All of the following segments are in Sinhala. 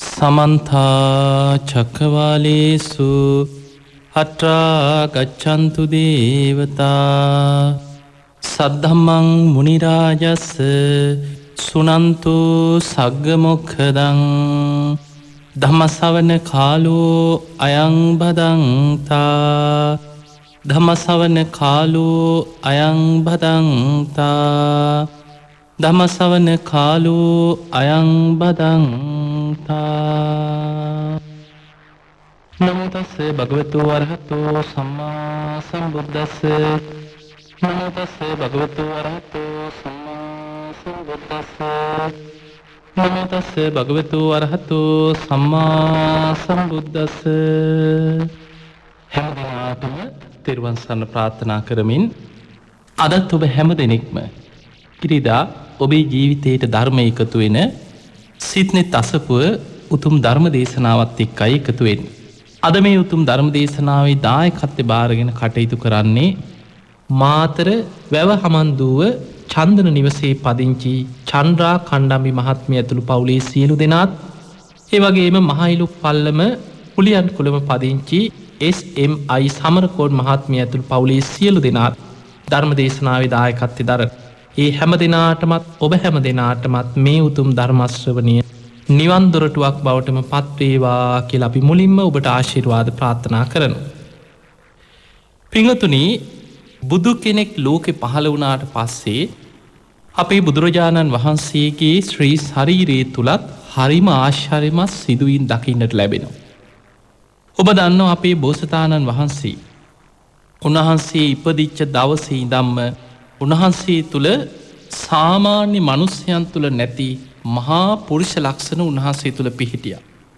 සමන්තා චක්කවාලේසු අත්‍රා ගච්ඡන්තු දේවතා සද්ධම්මං මුනි රාජස් සුනන්තු සග්ග මොක්ඛදං ධම්ම ශ්‍රවණ කාලෝ අයං බදන්තා ධම්ම ශ්‍රවණ කාලෝ අයං බදන්තා ධම්ම ශ්‍රවණ කාලෝ අයං බදන්තා. නමෝ තස්ස භගවතු වරහතෝ සම්මා සම්බුද්දස්ස නමෝ තස්ස භගවතු වරහතෝ සම්මා සම්බුද්දස්ස නමෝ තස්ස භගවතු වරහතෝ සම්මා සම්බුද්දස්ස. හැම දිනාටම තෙරුවන් සරණ ප්‍රාර්ථනා කරමින් අදත් ඔබ හැම දෙනෙක්ම ඉරිදා ඔබේ ජීවිතයට ධර්මය එකතු වෙන සිත්නෙත් අසපුව උතුම් ධර්ම දේශනාවත් එක්කයි එකතු වෙන්නේ. අද මේ උතුම් ධර්ම දේශනාවේ දායකත්වය බාරගෙන කටයුතු කරන්නේ මාතර වැව හමන්දුව චන්දන නිවසේ පදිංචි චන්ද්‍රා කණ්ඩම්බි මහත්මිය ඇතුළු පවුලේ සියලු දෙනාත්, ඒ වගේම මහයිලුක් පල්ලම පුලියන් කුලම පදිංචි SMI සමරකෝඩ් මහත්මිය ඇතුළු පවුලේ සියලු දෙනාත් ධර්ම දේශනාවේ දායකත්වය දරන ඒ හැම දෙනාටමත් ඔබ හැම දෙනාටමත් මේ උතුම් ධර්ම ශ්‍රවණය නිවන් දොරටුවක් බවටම පත්වේවා කියලා අපි මුලින්ම ඔබට ආශිර්වාද ප්‍රාර්ථනා කරනවා. පින්වතුනි, බුදු කෙනෙක් ලෝකෙ පහළ වුණාට පස්සේ අපේ බුදුරජාණන් වහන්සේගේ ශ්‍රී ශරීරයේ තුලත් හරිම ආශ්චර්යමත් සිදුවීම් දකින්නට ලැබෙනවා. ඔබ දන්නවා අපේ බෝසතාණන් වහන්සේ උන්වහන්සේ ඉපදිච්ච දවසේ ඉඳන්ම උන්වහන්සේ තුළ සාමාන්‍ය මනුස්්‍යයන් තුළ නැති මහා පුරුෂ ලක්ෂණ උන්වහන්සේ තුළ පිහිටිය.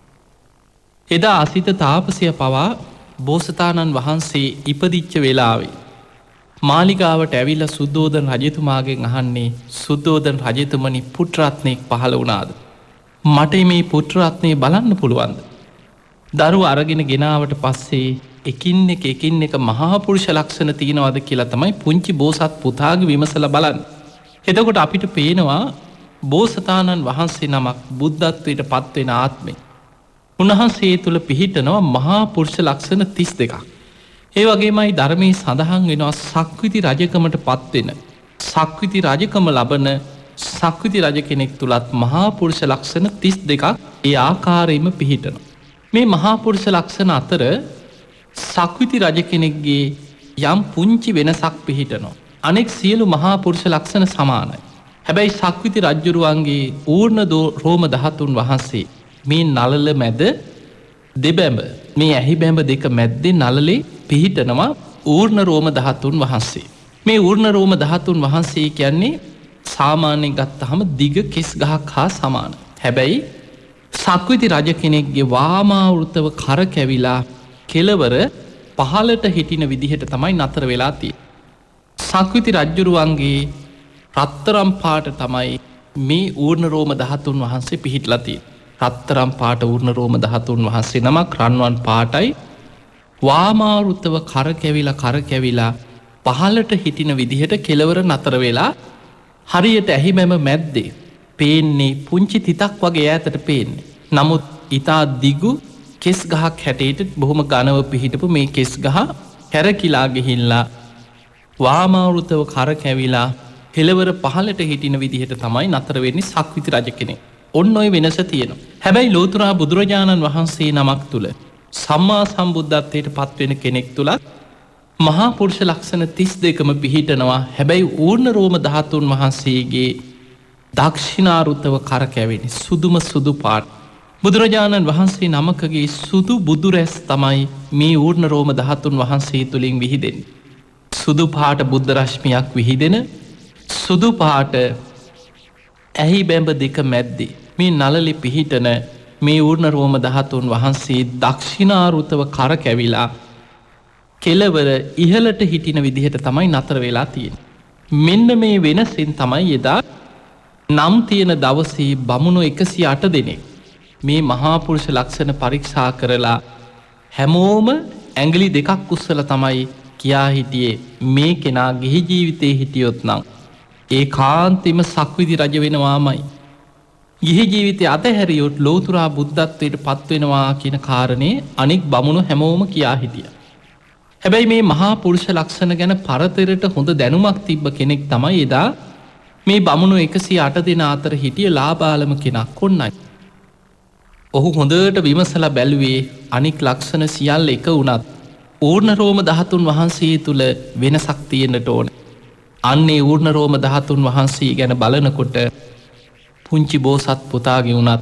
එදා අසිත තාපසය පවා බෝසතාණන් වහන්සේ ඉපදිච්ච වෙලාවේ මාලිගාවට ඇවිල්ල සුද්දෝදන රජතුමාගෙන් අහන්නේ, සුද්දෝදන රජතුමනි, පුත්‍රරත්නයෙක් පහළ වුණාද? මට මේ පුත්‍රරත්නය බලන්න පුළුවන්ද? දරුව අරගෙන ගෙනාවට පස්සේ එකින් එක මහා පුරුෂ ලක්ෂණ තියෙනවද කියලා තමයි පුංචි බෝසත් පුතාගේ විමසලා බලන්න. එතකොට අපිට පේනවා බෝසතාණන් වහන්සේ නමක් බුද්ධත්වයට පත්වෙන ආත්මේ උන්වහන්සේ තුළ පිහිටනවා මහා පුරුෂ ලක්ෂණ 32ක්. ඒ වගේමයි ධර්මයේ සඳහන් වෙනවා සක්විති රජකමට පත්වෙන, සක්විති රජකම ලබන සක්විති රජ කෙනෙක් තුලත් මහා පුරුෂ ලක්ෂණ 32ක් ඒ ආකාරයෙන්ම පිහිටනවා. මේ මහා පුරුෂ ලක්ෂණ අතර සක්විති රජ කෙනෙක්ගේ යම් පුංචි වෙනසක් පිහිටනවා. අනෙක් සියලු මහා පුරුෂ ලක්ෂණ සමානයි. හැබැයි සක්විති රජ්ජුරුවන්ගේ ඌර්ණ රෝම ධාතුන් වහන්සේ මේ නළල මැද දෙබැඹ, මේ ඇහි බැඹ දෙක මැද්දේ නළලේ පිහිටනවා ඌර්ණ රෝම ධාතුන් වහන්සේ. මේ ඌර්ණ රෝම ධාතුන් වහන්සේ කියන්නේ සාමාන්‍යයෙන් ගත්තහම දිග කෙස් ගහක් හා සමානයි. හැබැයි සක්විති රජ කෙනෙක්ගේ වාමාවෘතව කර කැවිලා කෙලවර පහලට හිටින විදිහට තමයි නතර වෙලා තියෙන්නේ. සක්විති රජ්ජුරුවන්ගේ රත්තරම් පාට තමයි මේ ඌර්ණ රෝම ධාතුන් වහන්සේ පිහිටලා තියෙන්නේ. රත්තරම් පාට ඌර්ණ රෝම ධාතුන් වහන්සේ නමක් රන්වන් පාටයි, වාමාවෘතව කර කැවිලා පහලට හිටින විදිහට කෙලවර නතර වෙලා හරියට ඇහිමැම මැද්දේ පේන්නේ පුංචි තිතක් වගේ ඈතට පේන්නේ. නමුත් ඉතා දිගු කෙස් ගහක් හැටේට බොහොම ගනව පිහිටපු මේ කෙස් ගහ හැරකිලා ගිහිල්ලා වාමාවෘතව කර කැවිලා කෙලවර පහලට හිටින විදිහට තමයි නතර වෙන්නේ සක්විති රජ කෙනෙක්. ඔන්න ඔය වෙනස තියෙනවා. හැබැයි ලෝතුරා බුදුරජාණන් වහන්සේ නමක් තුල සම්මා සම්බුද්ධත්වයට පත්වෙන කෙනෙක් තුලත් මහා පුරුෂ ලක්ෂණ 32ම පිහිටනවා. හැබැයි ඌර්ණ රෝම ධාතුන් වහන්සේගේ දක්ෂිනාරුතව කර කැවෙන්නේ සුදුම සුදු පාට. බුදුරජාණන් වහන්සේ නමකගේ සුදු බුදුරැස් තමයි මේ ඌර්ණ රෝම ධාතුන් වහන්සේ තුළින් විහිදෙන්නේ. සුදු පාට බුද්ධ රශ්මියක් විහිදෙන සුදු පාට ඇහි බැඹ දෙක මැද්දේ මේ නළලේ පිහිටන මේ ඌර්ණ රෝම ධාතුන් වහන්සේ දක්ෂිනාරුතව කර කැවිලා කෙලවර ඉහළට හිටින විදිහට තමයි නතර වෙලා තියෙන්නේ. මෙන්න මේ වෙනසෙන් තමයි එදා නම් තියෙන දවසේ බමුණු 108 දෙනෙක් මේ මහා පුරුෂ ලක්ෂණ පරීක්ෂා කරලා හැමෝම ඇඟිලි දෙකක් උස්සලා තමයි කියා හිටියේ මේ කෙනා ගිහි ජීවිතේ හිටියොත් නම් ඒකාන්තෙම සක්විති රජ වෙනවාමයි. ගිහි ජීවිතය අතහැරියොත් ලෝතුරා බුද්ධත්වයට පත්වෙනවා කියන කාරණේ අනික් බමුණු හැමෝම කියා හිටිය. හැබැයි මේ මහා පුරුෂ ලක්ෂණ ගැන පරතරට හොඳ දැනුමක් තිබ්බ කෙනෙක් තමයි එදා මේ බමුණු 108 දෙනා අතර හිටිය ලාබාලම කෙනක් ඔන්නයි. ඔහු හොඳට විමසලා බැලුවේ අනික් ලක්ෂණ සියල්ල එක වුණත් ඌර්ණ රෝම ධාතුන් වහන්සේ තුළ වෙනසක් තියෙන්නට ඕන. අන්නේ ඌර්ණ රෝම ධාතුන් වහන්සේ ගැන බලනකොට පුංචි බෝසත් පුතාගේ වුණත්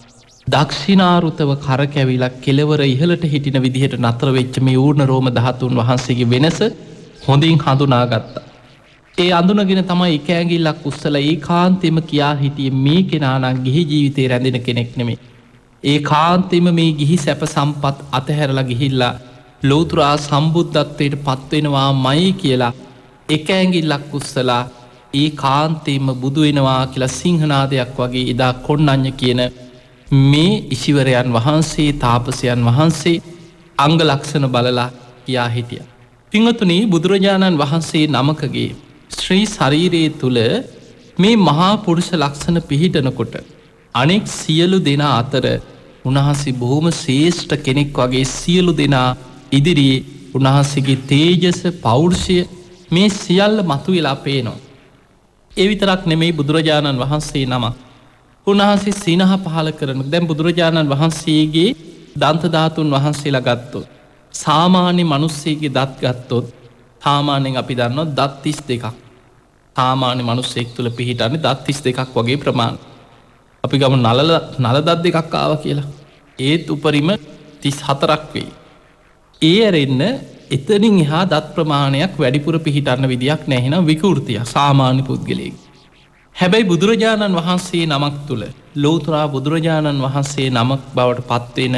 දක්ෂිනාරුතව කරකැවිලක් කෙලවර ඉහලට හිටින විදිහට නතර වෙච්ච මේ ඌර්ණ රෝම ධාතුන් වහන්සේගේ වෙනස හොඳින් හඳුනාගත්තා. ඒ අඳුනගෙන තමයි එක ඇඟිල්ලක් උස්සලා ඒකාන්තෙම කියා හිටියේ මේ කෙනා නම් ගිහි ජීවිතේ රැඳෙන කෙනෙක් නෙමෙයි. ඒකාන්තෙම මේ ගිහි සැප සම්පත් අතහැරලා ගිහිල්ලා ලෝතුරා සම්බුද්ධත්වයට පත්වෙනවාමයි කියලා එක ඇඟිල්ලක් උස්සලා ඒකාන්තෙම බුදු වෙනවා කියලා සිංහනාදයක් වගේ එදා කොණ්ණඤ්ඤ කියන මේ ඉසිවරයන් වහන්සේ තාපසයන් වහන්සේ අංග ලක්ෂණ බලලා කියා හිටියා. පින්වතුනි, බුදුරජාණන් වහන්සේ නමකගේ ශ්‍රී ශරීරයේ තුල මේ මහා පුරුෂ ලක්ෂණ පිහිටනකොට අනෙක් සියලු දෙනා අතර උන්වහන්සේ බොහොම ශ්‍රේෂ්ඨ කෙනෙක් වගේ සියලු දෙනා ඉදිරියේ උන්වහන්සේගේ තේජස පෞරුෂය මේ සියල්ල මතුවලා පේනවා. ඒ විතරක් නෙමෙයි, බුදුරජාණන් වහන්සේ නමක් උන්වහන්සේ සිනහ පහල කරන දැන් බුදුරජාණන් වහන්සේගේ දන්ත ධාතුන් වහන්සේලා ගත්තොත් සාමාන්‍ය මිනිස්සෙගේ දත් ගත්තොත් සාමාන්‍යයෙන් අපි දන්නවා දත් 32ක් සාමාන්‍ය මිනිස්සෙක් තුල පිහිටන්නේ දත් 32ක් වගේ ප්‍රමාණයක්. අපි ගමු නල දත් දෙකක් ආවා කියලා. ඒත් උපරිම 34ක් වෙයි. ඒ ඇරෙන්න එතනින් එහා දත් ප්‍රමාණයක් වැඩිපුර පිහිටන්න විදියක් නැහැ. නම් විකෘතිය සාමාන්‍ය පුද්ගලයෙක්. හැබැයි බුදුරජාණන් වහන්සේ නමක් තුල ලෝතර බුදුරජාණන් වහන්සේ නමක් බවට පත්වෙන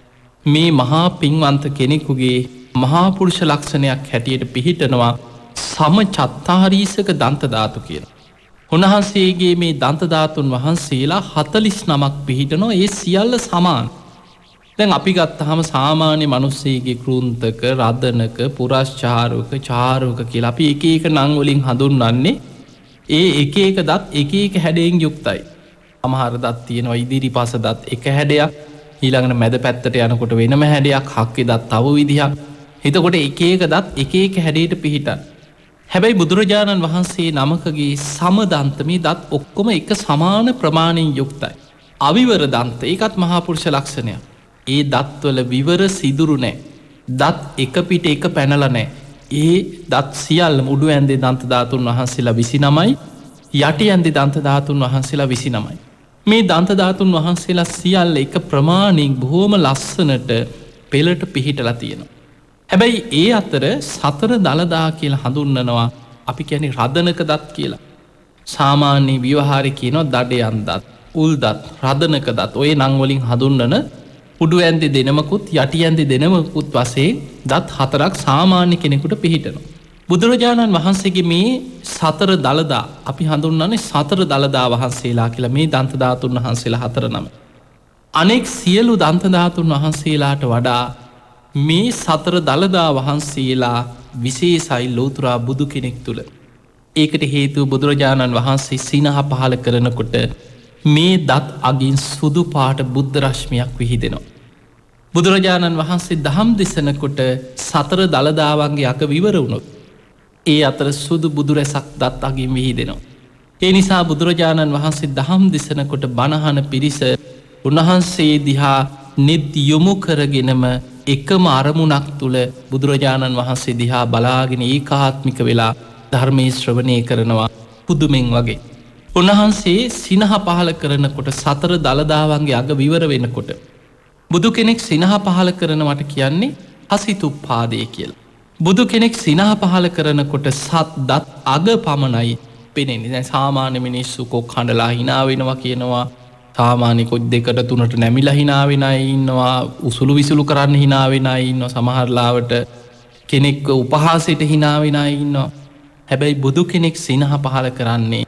මේ මහා පින්වන්ත කෙනෙකුගේ මහා පුරුෂ ලක්ෂණයක් හැටියට පිහිටනවා සමචත්තාරීසක දන්ත ධාතු කියලා. උන්වහන්සේගේ මේ දන්ත ධාතුන් වහන්සේලා 49ක් පිහිටනවා. ඒ සියල්ල සමාන. දැන් අපි ගත්තාම සාමාන්‍ය මිනිස්සෙගේ කෘන්තක, රදනක, පුරස්චාරක, චාරක කියලා අපි එක එක නම් වලින් හඳුන්වන්නේ. ඒ එක එක දත් එක එක හැඩයෙන් යුක්තයි. සමහර දත් තියෙනවා ඉදිරිපස දත් එක හැඩයක්, ඊළඟට මැද පැත්තට යනකොට වෙනම හැඩයක්, හක්කේ දත් තව විදිහක්. එතකොට එක එක දත් එක එක හැඩයට පිහිටන. හැබැයි බුදුරජාණන් වහන්සේ නමකගේ සමදන්ත මේ දත් ඔක්කොම එක සමාන ප්‍රමාණයෙන් යුක්තයි. අවිවර දන්ත, ඒකත් මහා පුරුෂ ලක්ෂණයක්. ඒ දත්වල විවර සිදුරු නැහැ. දත් එක පිට එක පැනලා නැහැ. ඒ දත් සියල්ල මුඩු ඇන්දේ දන්ත ධාතුන් වහන්සේලා 29යි, යටි ඇන්දේ දන්ත ධාතුන් වහන්සේලා 29යි. මේ දන්ත ධාතුන් වහන්සේලා සියල්ල එක ප්‍රමාණයෙන් බොහොම ලස්සනට පෙළට පිහිටලා තියෙනවා. හැබැයි ඒ අතර සතර දලදා කියලා හඳුන්වනවා. අපි කියන්නේ රදනක දත් කියලා. සාමාන්‍ය ව්‍යවහාරේ කියනවා දඩයන් දත්, උල් දත්, රදනක දත්. ඔය නම් වලින් හඳුන්වන උඩු ඇන්දේ දෙනමකුත් යටි ඇන්දේ දෙනමකුත් වශයෙන් දත් 4ක් සාමාන්‍ය කෙනෙකුට පිහිටනවා. බුදුරජාණන් වහන්සේගේ මේ සතර දලදා අපි හඳුන්වන්නේ සතර දලදා වහන්සේලා කියලා. මේ දන්ත ධාතුන් වහන්සේලා 4 නම. අනෙක් සියලු දන්ත ධාතුන් වහන්සේලාට වඩා මේ සතර දලදා වහන්සේලා විශේෂයි ලෝතුරා බුදු කෙනෙක් තුල. ඒකට හේතුව බුදුරජාණන් වහන්සේ සිනහ පහල කරනකොට මේ දත් අගින් සුදු පාට බුද්ධ රශ්මියක් විහිදෙනවා. බුදුරජාණන් වහන්සේ දහම් දෙසනකොට සතර දලදාවන්ගේ අක විවර වුණොත් ඒ අතර සුදු බුදු රැසක් දත් අගින් විහිදෙනවා. ඒ නිසා බුදුරජාණන් වහන්සේ දහම් දෙසනකොට බණහන පිරිස උන්වහන්සේ දිහා නෙත් යොමු කරගෙනම එකම අරමුණක් තුල බුදුරජාණන් වහන්සේ දිහා බලාගෙන ඒකාත්මික වෙලා ධර්මයේ ශ්‍රවණය කරනවා පුදුමෙන් වගේ. උන්වහන්සේ සිනහ පහල කරනකොට සතර දලදාවන්ගේ අග විවර වෙනකොට බුදු කෙනෙක් සිනහ පහල කරනවට කියන්නේ හසිතුප්පාදය කියලා. බුදු කෙනෙක් සිනහ පහල කරනකොට සත් දත් අග පමණයි පෙනෙන්නේ. දැන් සාමාන්‍ය මිනිස්සු කොක් හඬලා hina වෙනවා කියනවා. සාමාන්‍ය කොක් දෙකට තුනට නැමිලා hina වෙන අය ඉන්නවා. උසුළු විසුළු කරන්න hina වෙන අය ඉන්නවා. සමහර ලාවට කෙනෙක්ව උපහාසයට hina වෙන අය ඉන්නවා. හැබැයි බුදු කෙනෙක් සිනහ පහල කරන්නේ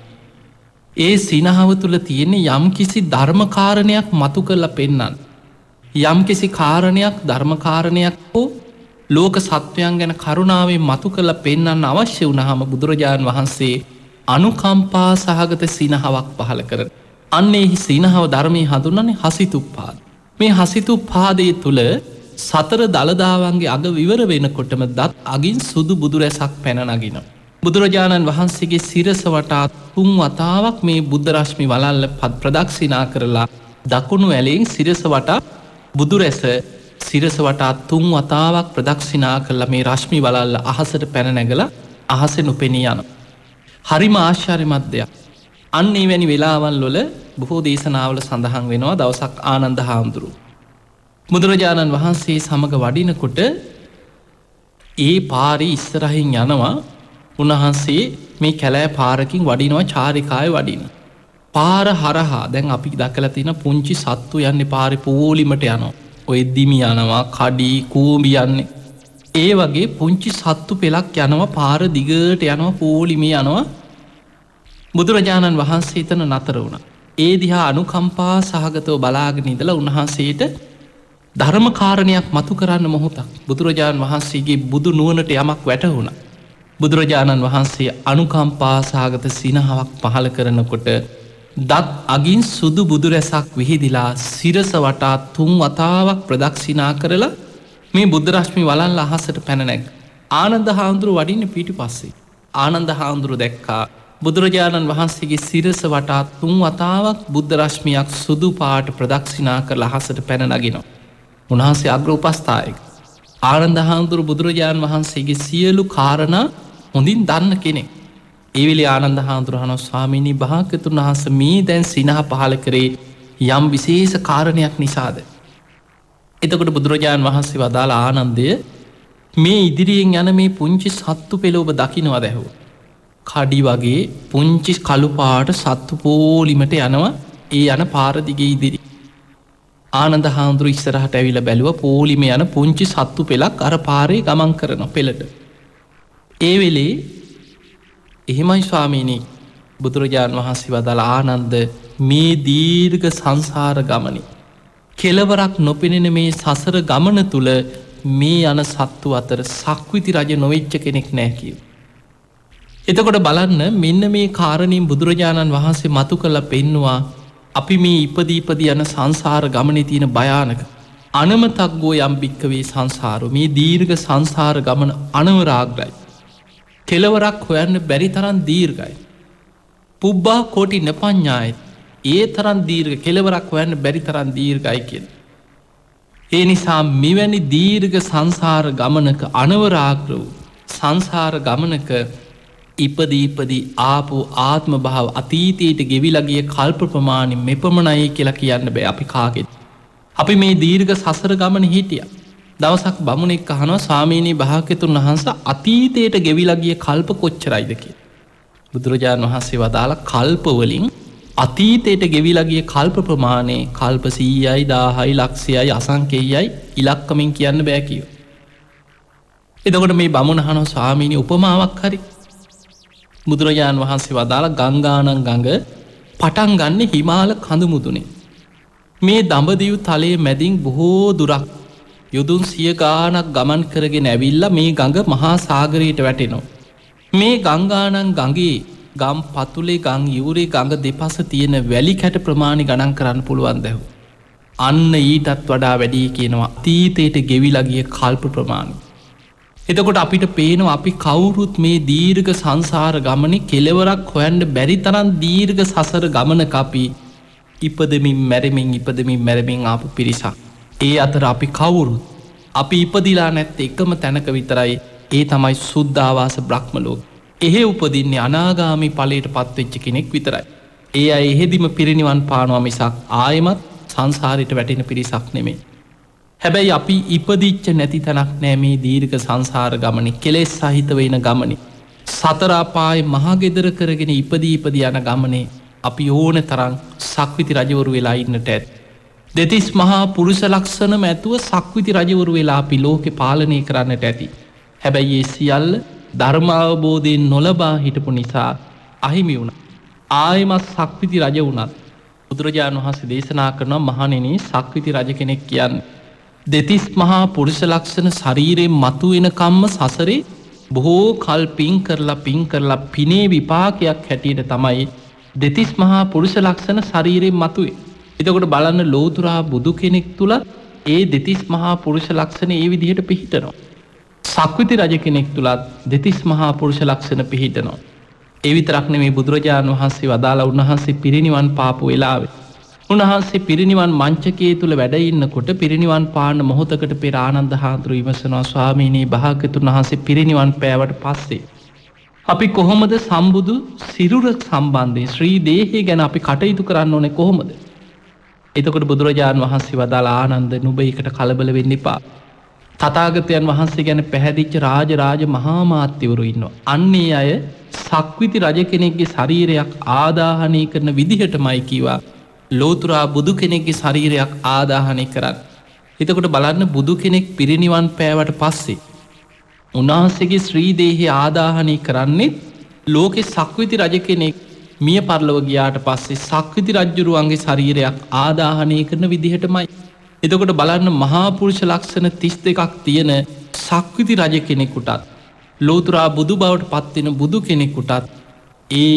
ඒ සිනහව තුළ තියෙන යම් කිසි ධර්මකාරණයක් මතු කරලා පෙන්නන්න. යම් කිසි කාරණයක් ධර්මකාරණයක් හෝ ලෝක සත්වයන් ගැන කරුණාවෙන් මතු කරලා පෙන්නන්න අවශ්‍ය වුණාම බුදුරජාණන් වහන්සේ අනුකම්පා සහගත සිනහවක් පහල කරන. අන්නේ සීනහව ධර්මය හඳුන්නන්නේ හසිතුප්පාද. මේ හසිතුප්පාදය තුළ සතර දළදාවන්ගේ අග විවර වෙනකොටම දත් අගින් සුදු බුදුරැසක් පැනනගෙන. බුදුරජාණන් වහන්සේගේ සිරස වටා තුන් වතාවක් මේ බුද්ධරශ්මි වලල්ල පත් ප්‍රදක්ෂිනා කරලා දකුණු ඇලෙන් සිරස වටා බුදුරැස සිරස වටා තුන් වතාවක් ප්‍රදක්ෂිනා කරලා මේ රශ්මි වලල්ල අහසට පැනනැගල අහසෙ නොපෙනී යන. හරිම ආශ්චර්යමත් දෙයක්. අන්නේ වැනි වෙලාවල් වල බොහෝ දේශනාවල සඳහන් වෙනවා දවසක් ආනන්ද හාමුදුරුවෝ බුදුරජාණන් වහන්සේ සමග වඩිනකොට ඒ පාරි ඉස්සරහින් යනවා උන්වහන්සේ මේ කැලෑ පාරකින් වඩිනවා චාරිකාය වඩින. පාර හරහා දැන් අපි දකලා තියෙන පුංචි සත්තු යන්නේ පාරේ පෝලිමට යනවා. ඔය දිමි යනවා, කඩි, කූඹි යන්නේ. ඒ වගේ පුංචි සත්තු පෙලක් යනවා පාර දිගට යනවා පෝලිමේ යනවා. බුදුරජාණන් වහන්සේ එතන නතර වුණා. ඒ දිහා අනුකම්පා සහගතව බලාගෙන ඉඳලා උන්වහන්සේට ධර්ම කාරණයක් මතු කරන්න මොහොතක් බුදුරජාණන් වහන්සේගේ බුදු නුවණට යමක් වැටහුණා. බුදුරජාණන් වහන්සේ අනුකම්පා සහගත සිනහවක් පහළ කරනකොට දත් අගින් සුදු බුදුරැසක් විහිදිලා සිරස වටා තුන් වතාවක් ප්‍රදක්ෂිනා කරලා මේ බුද්ධරශ්මි වලල්ල අහසට පැන නැග. ආනන්ද හාමුදුරුව වඩින්න පිටිපස්සේ. ආනන්ද හාමුදුරුව දැක්කා බුදුරජාණන් වහන්සේගේ සිරස වටා තුන් වතාවක් බුද්ධරශ්මියක් සුදු පාට ප්‍රදක්ෂිනා කරලා අහසට පැන නගිනවා. උන්වහන්සේ අග්‍ර උපස්ථායක. ආනන්ද හාමුදුරුව බුදුරජාණන් වහන්සේගේ සියලු කාරණා හොඳින් දන්න කෙනෙක්. ඒ වෙලේ ආනන්ද හාමුදුරුවෝ අහනවා ස්වාමීනි භාග්‍යවතුන් වහන්සේ මේ දැන් සිනහ පහල කරේ යම් විශේෂ කාරණයක් නිසාද? එතකොට බුදුරජාණන් වහන්සේ වදාළ ආනන්දය මේ ඉදිරියෙන් යන මේ පුංචි සත්තු පෙළ ඔබ දකින්නවද ඇහුවා. කඩි වගේ පුංචි කළු පාට සත්තු පෝලිමට යනවා ඒ යන පාර දිගේ ඉදිරි. ආනන්ද හාමුදුරුවෝ ඉස්සරහට ඇවිල්ලා බැලුවා පෝලිමේ යන පුංචි සත්තු පෙළක් අර පාරේ ගමන් කරන පෙළට. ඒ වෙලේ එහෙමයි ස්වාමීනි බුදුරජාණන් වහන්සේ වදාළ ආනන්ද මේ දීර්ඝ සංසාර ගමනේ කෙලවරක් නොපෙනෙන මේ සසර ගමන තුල මේ යන සත්තු අතර සක්විති රජ නොවෙච්ච කෙනෙක් නැහැ කිව්වා. එතකොට බලන්න මෙන්න මේ කාරණින් බුදුරජාණන් වහන්සේ මතු කළා පෙන්නවා අපි මේ ඉපදී යන සංසාර ගමනේ තියෙන භයානක අනමතග්ගෝ යම් භික්කවේ සංසාරෝ මේ දීර්ඝ සංසාර ගමන අනවරාග්‍රයි. කෙලවරක් හොයන්න බැරි තරම් දීර්ඝයි. පුබ්බා කෝටි නපඤ්ඤාය ඒ තරම් දීර්ඝ කෙලවරක් හොයන්න බැරි තරම් දීර්ඝයි කියන. ඒ නිසා මෙවැනි දීර්ඝ සංසාර ගමනක අනවරාග්‍ර වූ සංසාර ගමනක ඉපදී ආපු ආත්ම භාව අතීතයට ගෙවිලා ගිය කල්ප ප්‍රමාණය මෙපමණයි කියලා කියන්න බෑ අපි කාගෙත්. අපි මේ දීර්ඝ සසර ගමන හිටියා. දවසක් බමුණෙක් අහනවා ස්වාමීනි භාග්‍යවතුන් වහන්සේ අතීතයට ගෙවිලා ගිය කල්ප කොච්චරයිද කියලා. බුදුරජාණන් වහන්සේ වදාලා කල්ප වලින් අතීතයට ගෙවිලා ගිය කල්ප ප්‍රමාණය කල්ප 100යි 1000යි ලක්ෂයයි අසංඛේයයි ඉලක්කමින් කියන්න බෑ කිව්වා. එතකොට මේ බමුණ අහනවා ස්වාමීනි උපමාවක් හරි. බුදුරජාණන් වහන්සේ වදාලා ගංගානං ගඟ පටන් ගන්න හිමාල කඳු මුදුනේ. මේ දඹදිව් තලයේ මැදින් බොහෝ දුරක් යොදුන් 100 ගානක් ගමන් කරගෙන ඇවිල්ලා මේ ගඟ මහා සාගරයට වැටෙනවා. මේ ගංගානං ගඟේ ගම් පතුලේ ගම් යූරේ ගඟ දෙපස තියෙන වැලි කැට ප්‍රමාණි ගණන් කරන්න පුළුවන් දැහුව. අන්න ඊටත් වඩා වැඩි කියනවා අතීතයට ගෙවිලා ගිය කල්ප ප්‍රමාණි. එතකොට අපිට පේනවා අපි කවුරුත් මේ දීර්ඝ සංසාර ගමනේ කෙලවරක් හොයන්න බැරි තරම් දීර්ඝ සසර ගමනක අපි ඉපදෙමින් මැරෙමින් ආපු පිරිසක්. ඒ අතර අපි කවුරුත් අපි ඉපදිලා නැත්තේ එකම තැනක විතරයි. ඒ තමයි සුද්ධාවාස බ්‍රහ්ම ලෝක. එහෙ උපදින්නේ අනාගාමී ඵලයට පත්වෙච්ච කෙනෙක් විතරයි. ඒ අය එහෙදිම පිරිනිවන් පානවා මිසක් ආයෙමත් සංසාරයට වැටෙන පිරිසක් නෙමෙයි. හැබැයි අපි ඉපදිච්ච නැති තැනක් නෑ මේ දීර්ඝ සංසාර ගමනේ කෙලෙස් සහිත වෙන ගමනේ. සතර අපායේ මහගෙදර කරගෙන ඉපදී යන ගමනේ අපි ඕන තරම් සක්විති රජවරු වෙලා ඉන්නට ඇත. දෙතිස් මහා පුරුෂ ලක්ෂණම ඇතුව සක්විති රජවරු වෙලා අපි ලෝකෙ පාලනය කරන්නට ඇති. හැබැයි ඒ සියල්ල ධර්මාවබෝධයෙන් නොලබා හිටපු නිසා අහිමි වුණා. ආයෙමත් සක්විති රජ වුණත් බුදුරජාණන් වහන්සේ දේශනා කරනවා මහණෙනි සක්විති රජ කෙනෙක් කියන්නේ දෙතිස් මහා පුරුෂ ලක්ෂණ ශරීරයෙන් මතුවෙනකම්ම සසරේ බොහෝ කල් පින් කරලා පිනේ විපාකයක් හැටියට තමයි දෙතිස් මහා පුරුෂ ලක්ෂණ ශරීරයෙන් මතුවේ. එතකොට බලන්න ලෝතුරා බුදු කෙනෙක් තුළ ඒ දෙතිස් මහා පුරුෂ ලක්ෂණ ඒ විදිහට පිහිටනවා. සක්විති රජ කෙනෙක් තුළත් දෙතිස් මහා පුරුෂ ලක්ෂණ පිහිටනවා. ඒ විතරක් නෙමේ බුදුරජාණන් වහන්සේ වදාළ උන්වහන්සේ පිරිනිවන් පාපු වෙලාවේ. උන්වහන්සේ පිරිනිවන් මංචකයේ තුළ වැඩඉන්නකොට පිරිනිවන් පාන්න මොහොතකට පෙර ආනන්ද හාමුදුරුවෝ විමසනවා ස්වාමීනී භාග්‍යවතුන් වහන්සේ පිරිනිවන් පෑවට පස්සේ අපි කොහොමද සම්බුදු සිරුර සම්බන්ධයෙන් ශ්‍රී දේහය ගැන අපි කටයුතු කරන්න ඕනේ කොහොමද? එතකොට බුදුරජාණන් වහන්සේ වදාළ ආනන්ද නුඹ ඒකට කලබල වෙන්න එපා. තථාගතයන් වහන්සේ ගැන පැහැදිච්ච රාජ මහා මාත්‍යවරු ඉන්නවා. අන්නේ අය සක්විති රජ කෙනෙක්ගේ ශරීරයක් ආදාහනය කරන විදිහටමයි කිව්වා ලෝතුරා බුදු කෙනෙක්ගේ ශරීරයක් ආදාහනය කරන්න. එතකොට බලන්න බුදු කෙනෙක් පිරිනිවන් පෑවට පස්සේ උන්වහන්සේගේ ශ්‍රී දේහය ආදාහනය කරන්නේ ලෝකෙ සක්විති රජ කෙනෙක් මිය පරලොව ගියාට පස්සේ සක්විති රජ්ජුරුවන්ගේ ශරීරයක් ආදාහනය කරන විදිහටමයි. එතකොට බලන්න මහා පුරුෂ ලක්ෂණ 32ක් තියෙන සක්විති රජ කෙනෙකුටත් ලෝතුරා බුදු බවට පත්වෙන බුදු කෙනෙකුටත් ඒ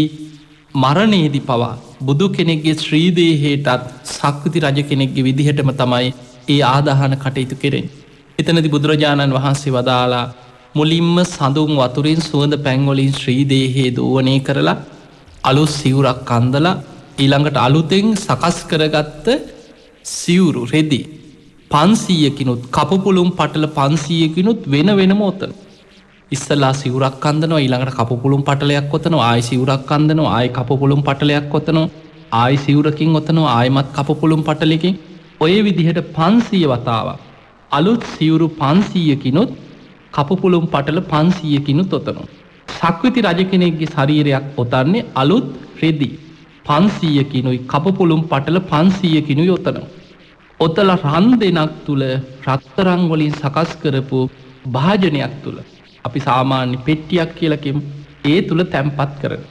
මරණයේදී පවා බුදු කෙනෙක්ගේ ශ්‍රී දේහයටත් සක්විති රජ කෙනෙක්ගේ විදිහටම තමයි ඒ ආදාහන කටයුතු කෙරෙන්නේ. එතනදි බුදුරජාණන් වහන්සේ වදාලා මුලින්ම සඳුන් වතුරින් සුවඳ පැන්වලින් ශ්‍රී දේහයේ දෝවනය කරලා අලුත් සිවුරක් අන්දලා ඊළඟට අලුතෙන් සකස් කරගත්ත සිවුරු රෙදි 500කිනුත් කපුපුළුම් පටල 500කිනුත් වෙන වෙනම ඔතන ඉස්සලා සිවුරක් අන්දනවා ඊළඟට කපුපුළුම් පටලයක් ඔතනවා ආයි සිවුරක් අන්දනවා ආයි කපුපුළුම් පටලයක් ඔතනවා ආයි සිවුරකින් ඔතනවා ආයිමත් කපුපුළුම් පටලයකින් ඔය විදිහට 500 වතාවක් අලුත් සිවුරු 500කිනුත් කපුපුළුම් පටල 500කිනුත් ඔතනවා. සක්විති රජ කෙනෙක්ගේ ශරීරයක් ඔතන්නේ අලුත් රෙදි 500කිනුයි කපපුළුම් පටල 500කිනුයි ඔතනවා. ඔතල රන් දෙනක් තුළ රත්තරන් වලින් සකස් කරපු භාජනයක් තුළ අපි සාමාන්‍ය පෙට්ටියක් කියලකින් ඒ තුළ තැන්පත් කරන.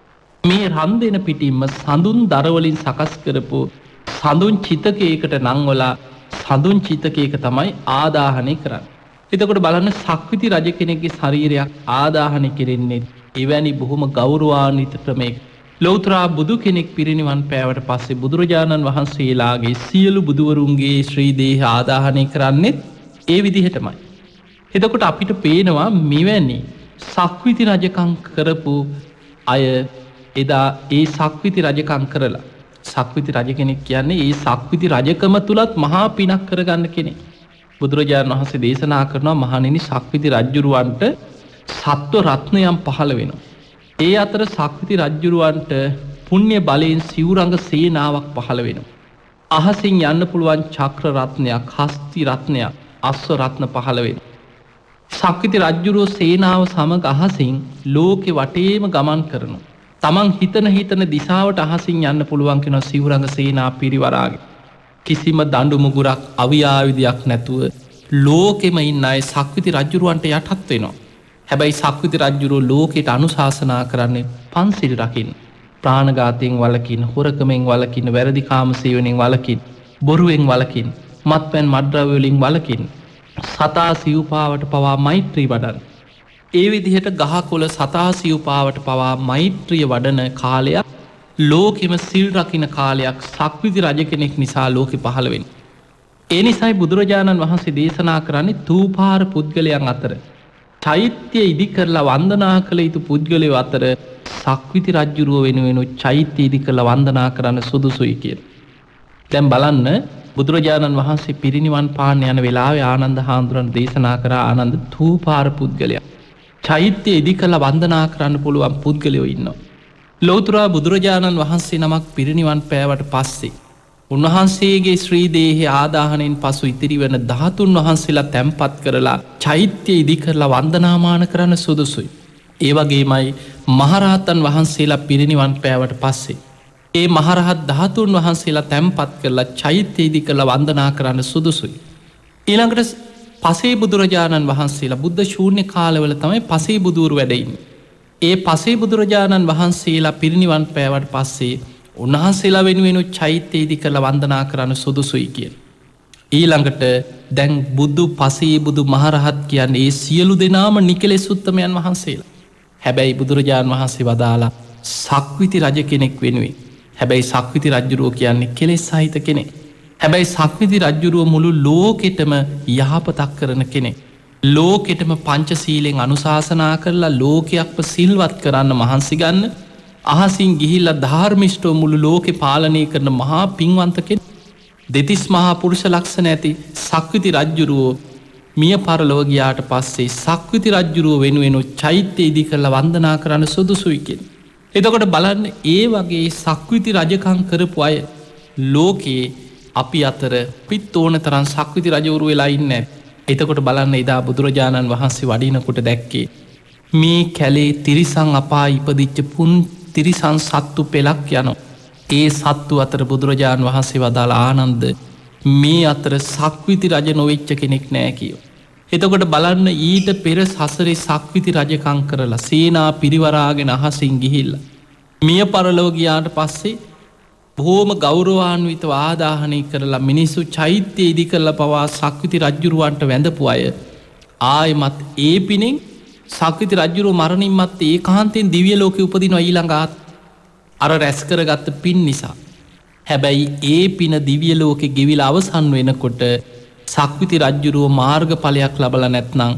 මේ රන් දෙන පිටින්ම සඳුන් දරවලින් සකස් කරපු සඳුන් චිතකයකට නංවලා සඳුන් චිතකයක තමයි ආදාහනය කරන්න. එතකොට බලන්න සක්විති රජ කෙනෙක්ගේ ශරීරයක් ආදාහනය කෙරෙන්නේ එවැනි බොහොම ගෞරවාන්විත ක්‍රමයක. ලෞතරා බුදු කෙනෙක් පිරිනිවන් පෑවට පස්සේ බුදුරජාණන් වහන්සේලාගේ සියලු බුදුවරුන්ගේ ශ්‍රී දේහ ආදාහනය කරන්නෙත් ඒ විදිහටමයි. එතකොට අපිට පේනවා මෙවැනි සක්විති රජකම් කරපු අය එදා ඒ සක්විති රජකම් කරලා සක්විති රජ කෙනෙක් කියන්නේ ඒ සක්විති රජකම තුලත් මහා පිනක් කරගන්න කෙනෙක්. බුදුරජාණන් වහන්සේ දේශනා කරනවා මහණෙනි සක්විති රජ්ජුරුවන්ට සත්ව රත්නයන් පහළ වෙනවා. ඒ අතර සක්විති රජ්ජුරුවන්ට පුණ්‍ය බලයෙන් සිවුරංග සේනාවක් පහළ වෙනවා. අහසින් යන්න පුළුවන් චක්‍ර රත්නයක්, හස්ති රත්නයක්, අස්ව රත්න පහළ වෙනවා. සක්විති රජ්ජුරුව සේනාව සමග අහසින් ලෝකෙ වටේම ගමන් කරනවා. තමන් හිතන දිසාවට අහසින් යන්න පුළුවන් කෙනා සිවුරංග සේනා පිරිවරාගෙන. කිසිම දඬු මුගුරක් අවියාවිදයක් නැතුව ලෝකෙම ඉන්න අය සක්විති රජ්ජුරුවන්ට යටත් වෙනවා. හැබැයි සක්විති රජ්ජුරුව ලෝකෙට අනුශාසනා කරන්නේ පන්සිල් රකින්න. ප්‍රාණඝාතයෙන් වළකින්න, හොරකමෙන් වළකින්න, වැරදි කාම සේවනයෙන් වළකින්න, බොරුවෙන් වළකින්න, මත්පැන් මත්ද්‍රව්‍ය වලින් වළකින්න. සතා සිව්පාවට පවා මෛත්‍රී වඩන්න. ඒ විදිහට ගහකොළ සතා සිව්පාවට පවා මෛත්‍රිය වඩන කාලයක් ලෝකෙම සිල් රකින්න කාලයක් සක්විති රජ කෙනෙක් නිසා ලෝකෙ පහළ වෙන්නේ. ඒ නිසායි බුදුරජාණන් වහන්සේ දේශනා කරන්නේ තූපාර පුද්ගලයන් අතර චෛත්‍ය ඉදි කරලා වන්දනා කළ යුතු පුද්ගලයෝ අතර සක්විති රජ්ජුරුව වෙනුවෙන් චෛත්‍ය ඉදි කරලා වන්දනා කරන්න සුදුසුයි කියලා. දැන් බලන්න බුදුරජාණන් වහන්සේ පිරිනිවන් පාන්න යන වෙලාවේ ආනන්ද හාමුදුරන් දේශනා කරා ආනන්ද තූපාර පුද්ගලයා චෛත්‍ය ඉදි කරලා වන්දනා කරන්න පුළුවන් පුද්ගලයෝ ඉන්නවා. ලෞතුරා බුදුරජාණන් වහන්සේ නමක් පිරිනිවන් පෑවට පස්සේ උන්වහන්සේගේ ශ්‍රී දේහය ආදාහනයෙන් පසු ඉතිරි වන 13 වහන්සේලා තැන්පත් කරලා චෛත්‍ය ඉදි කරලා වන්දනාමාන කරන්න සුදුසුයි. ඒ වගේමයි මහරහතන් වහන්සේලා පිරිනිවන් පෑවට පස්සේ ඒ මහරහත් 13 වහන්සේලා තැන්පත් කරලා චෛත්‍ය ඉදි කරලා වන්දනා කරන්න සුදුසුයි. ඊළඟට පසේ බුදුරජාණන් වහන්සේලා බුද්ධ ශූන්‍ය කාලවල තමයි පසේ බුදුවරු වැඩ ඉන්නේ. ඒ පසේ බුදුරජාණන් වහන්සේලා පිරිනිවන් පෑවට පස්සේ උන්වහන්සේලා වෙනුවෙන් චෛත්‍ය ඉදි කරලා වන්දනා කරන්න සුදුසුයි කියන. ඊළඟට දැන් බුදු පසේ බුදු මහරහත් කියන්නේ ඒ සියලු දෙනාම නිකලෙස් උත්තමයන් වහන්සේලා. හැබැයි බුදුරජාණන් වහන්සේ වදාලා සක්විති රජ කෙනෙක් වෙනුවෙන්. හැබැයි සක්විති රජ්ජුරුව කියන්නේ කෙලෙස් සහිත කෙනෙක්. හැබැයි සක්විති රජ්ජුරුව මුළු ලෝකෙටම යහපතක් කරන කෙනෙක්. ලෝකෙටම පංචසීලෙන් අනුශාසනා කරලා ලෝකයක්ව සිල්වත් කරන්න මහන්සි ගන්න, අහසින් ගිහිල්ලා ධාර්මිෂ්ඨව මුළු ලෝකෙ පාලනය කරන මහා පින්වන්ත කෙනෙක්. දෙතිස් මහා පුරුෂ ලක්ෂණ ඇති සක්විති රජ්ජුරුවෝ මිය පරලොව ගියාට පස්සේ සක්විති රජ්ජුරුව වෙනුවෙනු චෛත්‍ය ඉදි කරලා වන්දනා කරන්න සුදුසුයි කෙනෙක්. එතකොට බලන්න ඒ වගේ සක්විති රජකම් කරපු අය ලෝකයේ අපි අතර පිත් ඕන තරම් සක්විති රජවරු වෙලා ඉන්න. එතකොට බලන්න එදා බුදුරජාණන් වහන්සේ වඩිනකොට දැක්කේ මේ කැලේ තිරිසං අපා ඉපදිච්ච පුන් තිරිසං සත්තු පෙලක් යනෝ. ඒ සත්තු අතර බුදුරජාණන් වහන්සේ වදාළ ආනන්ද මේ අතර සක්විති රජ නොවෙච්ච කෙනෙක් නෑ කියෝ. එතකොට බලන්න ඊට පෙර සසරේ සක්විති රජකං කරලා සේනා පිරිවරාගෙන අහසින් ගිහිල්ල. මිය පරලෝ ගියාට පස්සේ බොහෝම ගෞරවාන්විත ආදාහනය කරලා මිනිස්සු චෛත්‍ය ඉදි කරලා පවා සක්විති රජ්ජුරුවන්ට වැඳපු අය ආයමත් ඒ පිනෙන් සක්විති රජ්ජුරුව මරණින්මත් ඒ කාන්තෙන් දිවිය ලෝක උපදින ඊළඟාත් අර රැස්කරගත්ත පින් නිසා. හැබැයි ඒ පින දිවිය ලෝකෙ ගෙවිල අවසන් වෙනකොට සක්විති රජ්ජුරුව මාර්ග පලයක් ලබල නැත්නං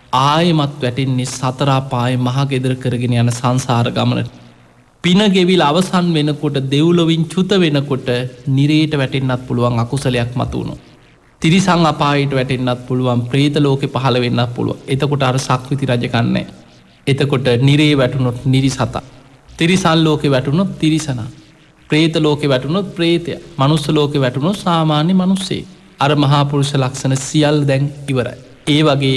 ආයමත් වැටෙන්නේ සතරාපාය මහගෙදර කරගෙන යන සංසාර ගමනට. පින ගෙවිල් අවසන් වෙනකොට දෙව්ලොවින් චුත වෙනකොට නිරේට වැටෙන්න්නත් පුළුවන් අකුසලයක් මතුුණු. තිරිසං අපායට වැටෙන්න්නත් පුළුවන් ප්‍රේත ලෝකෙ පහළ වෙන්නත් පුළුව. එතකොට අර සක්විති රජකන්නේ. එතකොට නිරේ වැටුනොත් නිරි සතා. තිරිසල් ලෝකෙ වැටුනොත් තිරිසන. ප්‍රේත ලෝකෙ වැටුනොත් ප්‍රේතය. මනුස්ස ලෝකෙ වැටුනොත් සාමාන්‍ය මනුස්සේ. අර මහාපුරුෂ ලක්ෂණ සියල් දැන් ඉවරයි. ඒ වගේ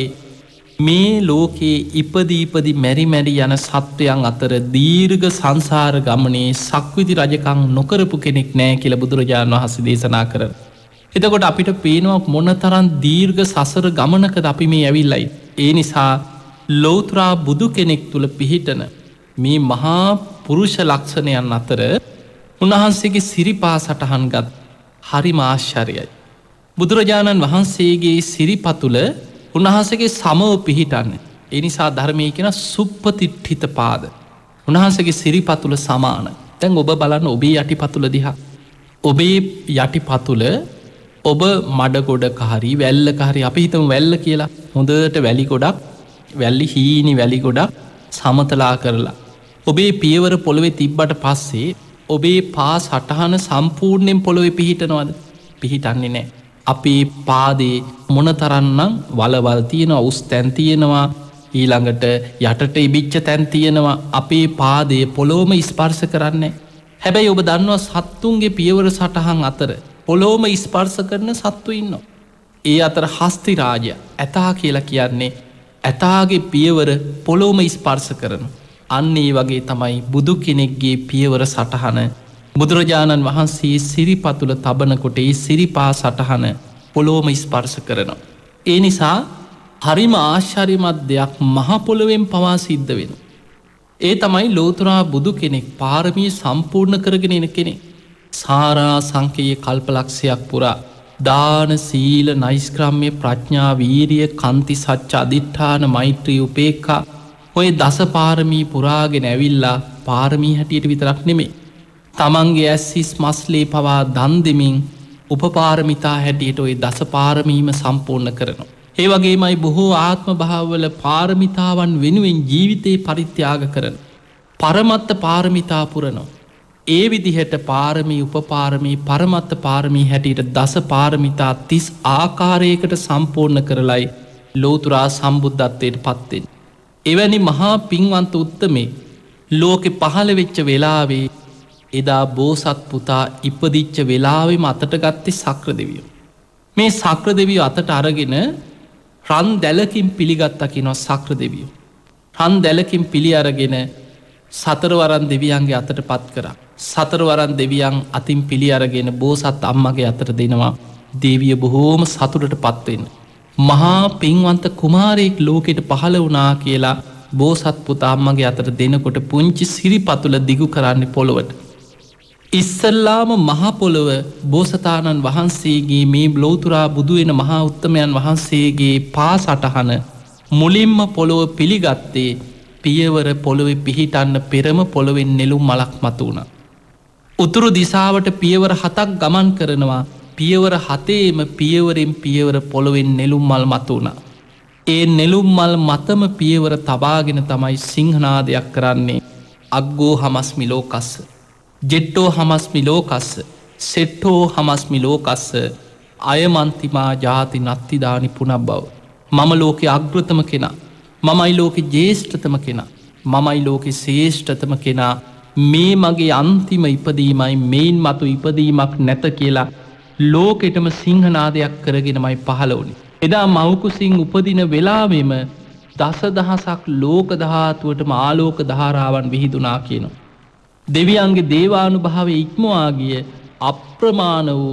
මේ ලෝකයේ ඉපදීපදි මැරිමැරි යන සත්වයන් අතර දීර්ඝ සංසාර ගමනේ සක්විති රජකං නොකරපු කෙනෙක් නෑ කියල බුදුරජාණන් වහස දේශනා කරන. එතකොට අපිට පේනවා මොන තරන් දීර්ඝ සසර ගමනකද අපි මේ ඇවිල්ලයි. ඒ නිසා ලෝතුරා බුදු කෙනෙක් තුළ පිහිටන මේ මහා පුරුෂ ලක්ෂණයන් අතර උන්වහන්සේගේ සිරිපා සටහන්ගත් හරි මාශ්චරයයි. බුදුරජාණන් වහන්සේගේ සිරිපතුල උන්වහන්සේගේ සමව පිහිටන්න. එනිසා ධර්මය කියෙන සුප්පතිට්ඨිත පාද. උන්වහන්සේගේ සිරිපතුල සමාන. තැන් ඔබ බලන්න ඔබේ යටිපතුල දිහා. ඔබේ යටිපතුල ඔබ මඩගොඩක හරි වැල්ලක හරි අපි හිතම වැල්ල කියලා හොඳට වැලි ගොඩක් වැල්ලි හීනි වැලි ගොඩක් සමතලා කරලා. ඔබේ පියවර පොළොවෙ තිබ්බට පස්සේ ඔබේ පා සටහන සම්පූර්ණයෙන් පොළොවෙ පිහිටනවද පිහිටන්නේ නෑ. අපේ පාදේ මොනතරන්නම් වලවල් තියෙනවා උස් තැන් තියෙනවා ඊළඟට යටට ඉබිච්ච තැන් තියෙනවා අපේ පාදේ පොළොවම ස්පර්ශ කරන්නේ. හැබැයි ඔබ දන්නවා සත්තුන්ගේ පියවර සටහන් අතර පොළොවම ස්පර්ශ කරන සත්තු ඉන්නවා. ඒ අතර හස්ති රාජය ඇතා කියලා කියන්නේ ඇතාගේ පියවර පොළොවම ස්පර්ශ කරන. අන්නේ වගේ තමයි බුදු කෙනෙක්ගේ පියවර සටහන බුදුරජාණන් වහන්සේ සිරිපතුල තබනකොට ඒ සිරිපා සටහන පොළොවම ස්පර්ශ කරනවා. ඒ නිසා හරිම ආශ්චර්යමත් දෙයක් මහපොළොවෙන් පවා සිද්ධ වෙන. ඒ තමයි ලෝතුරා බුදු කෙනෙක් පාරමී සම්පූර්ණ කරගෙන එන කෙනෙක්. සාරා සංකයේ කල්පලක්ෂයක් පුරා දාන සීල නෛෂ්ක්‍රම්‍ය ප්‍රඥා වීරිය කන්ති සච්ච අධිට්ඨාන මෛත්‍රී උපේක්ඛා ඔය දස පාරමී පුරාගෙන ඇවිල්ලා පාරමී හැටියට විතරක් නෙමේ තමන්ගේ ඇස්සිස් මස්ලේ පවා දන් දෙමින් උපපාරමිතා හැටියට ඔය දස පාරමීම සම්පූර්ණ කරනවා. ඒ වගේමයි බොහෝ ආත්ම භාවවල පාරමිතාවන් වෙනුවෙන් ජීවිතේ පරිත්‍යාග කරන. පරමත්ත පාරමිතා පුරනවා. ඒ විදිහට පාරමී උපපාරමී පරමත්ත පාරමී හැටියට දස පාරමිතා 30 ආකාරයකට සම්පූර්ණ කරලයි ලෝතුරා සම්බුද්ධත්වයට පත්වෙන්. එවැනි මහා පින්වන්ත උත්තමේ ලෝකෙ පහළ වෙච්ච වෙලාවේ එදා බෝසත් පුතා ඉපදිච්ච වෙලාවෙම අතට ගත්තේ සක්‍ර දෙවියෝ. මේ සක්‍ර දෙවියෝ අතට අරගෙන රන් දැලකින් පිළිගත්තකිනවා සක්‍ර දෙවියෝ. රන් දැලකින් පිළි අරගෙන සතරවරන් දෙවියන්ගේ අතට පත් කරා. සතරවරන් දෙවියන් අතින් පිළි අරගෙන බෝසත් අම්මගේ අතට දෙනවා දේවිය බොහෝම සතුටට පත්වෙන්න. මහා පින්වන්ත කුමාරයෙක් ලෝකෙට පහළ වුණා කියලා බෝසත් පුතා අම්මගේ අතට දෙනකොට පුංචි සිරිපතුල දිගු කරන්නේ පොළොවට. ඉස්සල්ලාම මහපොළොව බෝසතාණන් වහන්සේගේ මේ ලෝතුරා බුදුවෙන මහා උත්තමයන් වහන්සේගේ පා සටහන මුලින්ම පොළොව පිළිගත්තේ පියවර පොළොවෙ පිහිටන්න පෙරම පොළොවෙන් නෙළුම් මලක් මතු වුණ. උතුරු දිසාවට පියවර 7ක් ගමන් කරනවා. පියවර 7ේම පියවරෙන් පියවර පොළොවෙන් නෙළුම් මල් මතු වුණ. ඒ නෙළුම් මල් මතම පියවර තබාගෙන තමයි සිංහනාදයක් කරන්නේ. අග්ගෝ හමස්මි ලෝකස්ස, ජෙට්ටෝ හමස්මි ලෝකස්ස, සෙට්ටෝ හමස්මි ලෝකස්ස, අයමන්තිමා ජාති නත්තිදානි පුනබ්බව. මම ලෝකෙ අග්‍රතම කෙනා, මමයි ලෝකෙ ජේෂ්ඨතම කෙනා, මමයි ලෝකෙ ශේෂ්ඨතම කෙනා, මේ මගේ අන්තිම ඉපදීමයි, මෙයින් මතු ඉපදීමක් නැත කියලා ලෝකෙටම සිංහනාදයක් කරගෙනමයි පහළ වුණේ. එදා මවකුසින් උපදින වෙලාවෙම දසදහසක් ලෝක ධාතුවටම ආලෝක ධාරාවන් විහිදුනා කියනවා. දෙවියන්ගේ දේවානුභාවය ඉක්මවා ගිය අප්‍රමාණ වූ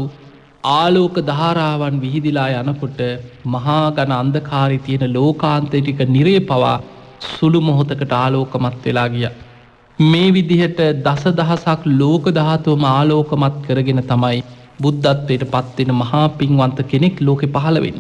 ආලෝක ධාරාවන් විහිදිලා යනකොට මහා ඝන අන්ධකාරයේ තියෙන ලෝකාන්තරික නිරය පවා සුළු මොහොතකට ආලෝකමත් වෙලා ගියා. මේ විදිහට දසදහසක් ලෝක ධාතුවම ආලෝකමත් කරගෙන තමයි බුද්ධත්වයට පත්වෙන මහා පින්වන්ත කෙනෙක් ලෝකෙ පහළ වෙන්නේ.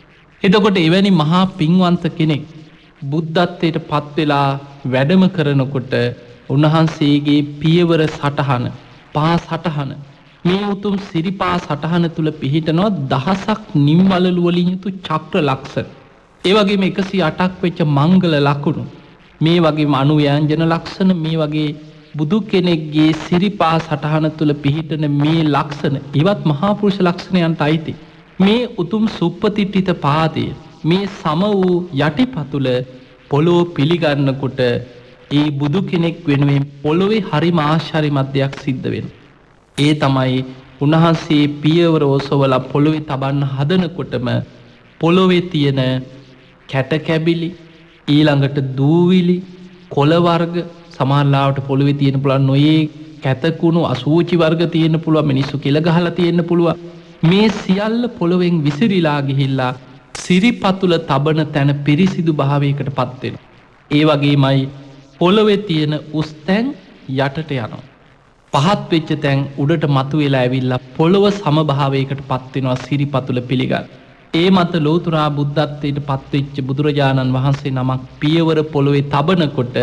එතකොට එවැනි මහා පින්වන්ත කෙනෙක් බුද්ධත්වයට පත්වෙලා වැඩම කරනකොට උන්වහන්සේගේ පියවර සටහන, පා සටහන, මේ උතුම් සිරිපා සටහන තුළ පිහිටනවා දහසක් නිම්වලලු වලින් යුතු චක්‍ර ලක්ෂණ. ඒ වගේම 108ක් වෙච්ච මංගල ලකුණු, මේ වගේම අනුව්‍යංජන ලක්ෂණ, මේ වගේ බුදු කෙනෙක්ගේ සිරිපා සටහන තුළ පිහිටන මේ ලක්ෂණ ඉවත් මහා පුරුෂ ලක්ෂණයන්ට අයිති. මේ උතුම් සුප්පතිට්ඨිත පාදය, මේ සම වූ යටිපතුල පොළොව පිළිගන්නකොට ඒ බුදු කෙනෙක් වෙනුවෙන් පොළොවේ හරිම ආශ්චර්යමත් දෙයක් සිද්ධ වෙනවා. ඒ තමයි උන්වහන්සේ පියවර ඔසවලා පොළොවේ තබන්න හදනකොටම පොළොවේ තියෙන කැට කැබිලි, ඊළඟට දූවිලි, කොළ වර්ග, සමහරවිට පොළොවේ තියෙන පුළුවන් නොයේ කැතකුණු අසූචි වර්ග තියෙන්න පුළුවන්, මිනිස්සු කෙල ගහලා තියෙන්න පුළුවන්. මේ සියල්ල පොළොවෙන් විසිරීලා ගිහිල්ලා සිරිපතුල තබන තැන පිරිසිදු භාවයකට පත් වෙනවා. ඒ වගේමයි පොළොවේ තියෙන උස් තැන් යටට යනවා. පහත් වෙච්ච තැන් උඩට මතුවෙලා ඇවිල්ලා පොළොව සමභාවයකට පත් වෙනවා සිරිපතුල පිළිගන්න. ඒ මත ලෝතුරා බුද්ධත්වයට පත්වෙච්ච බුදුරජාණන් වහන්සේ නමක් පියවර පොළොවේ තබනකොට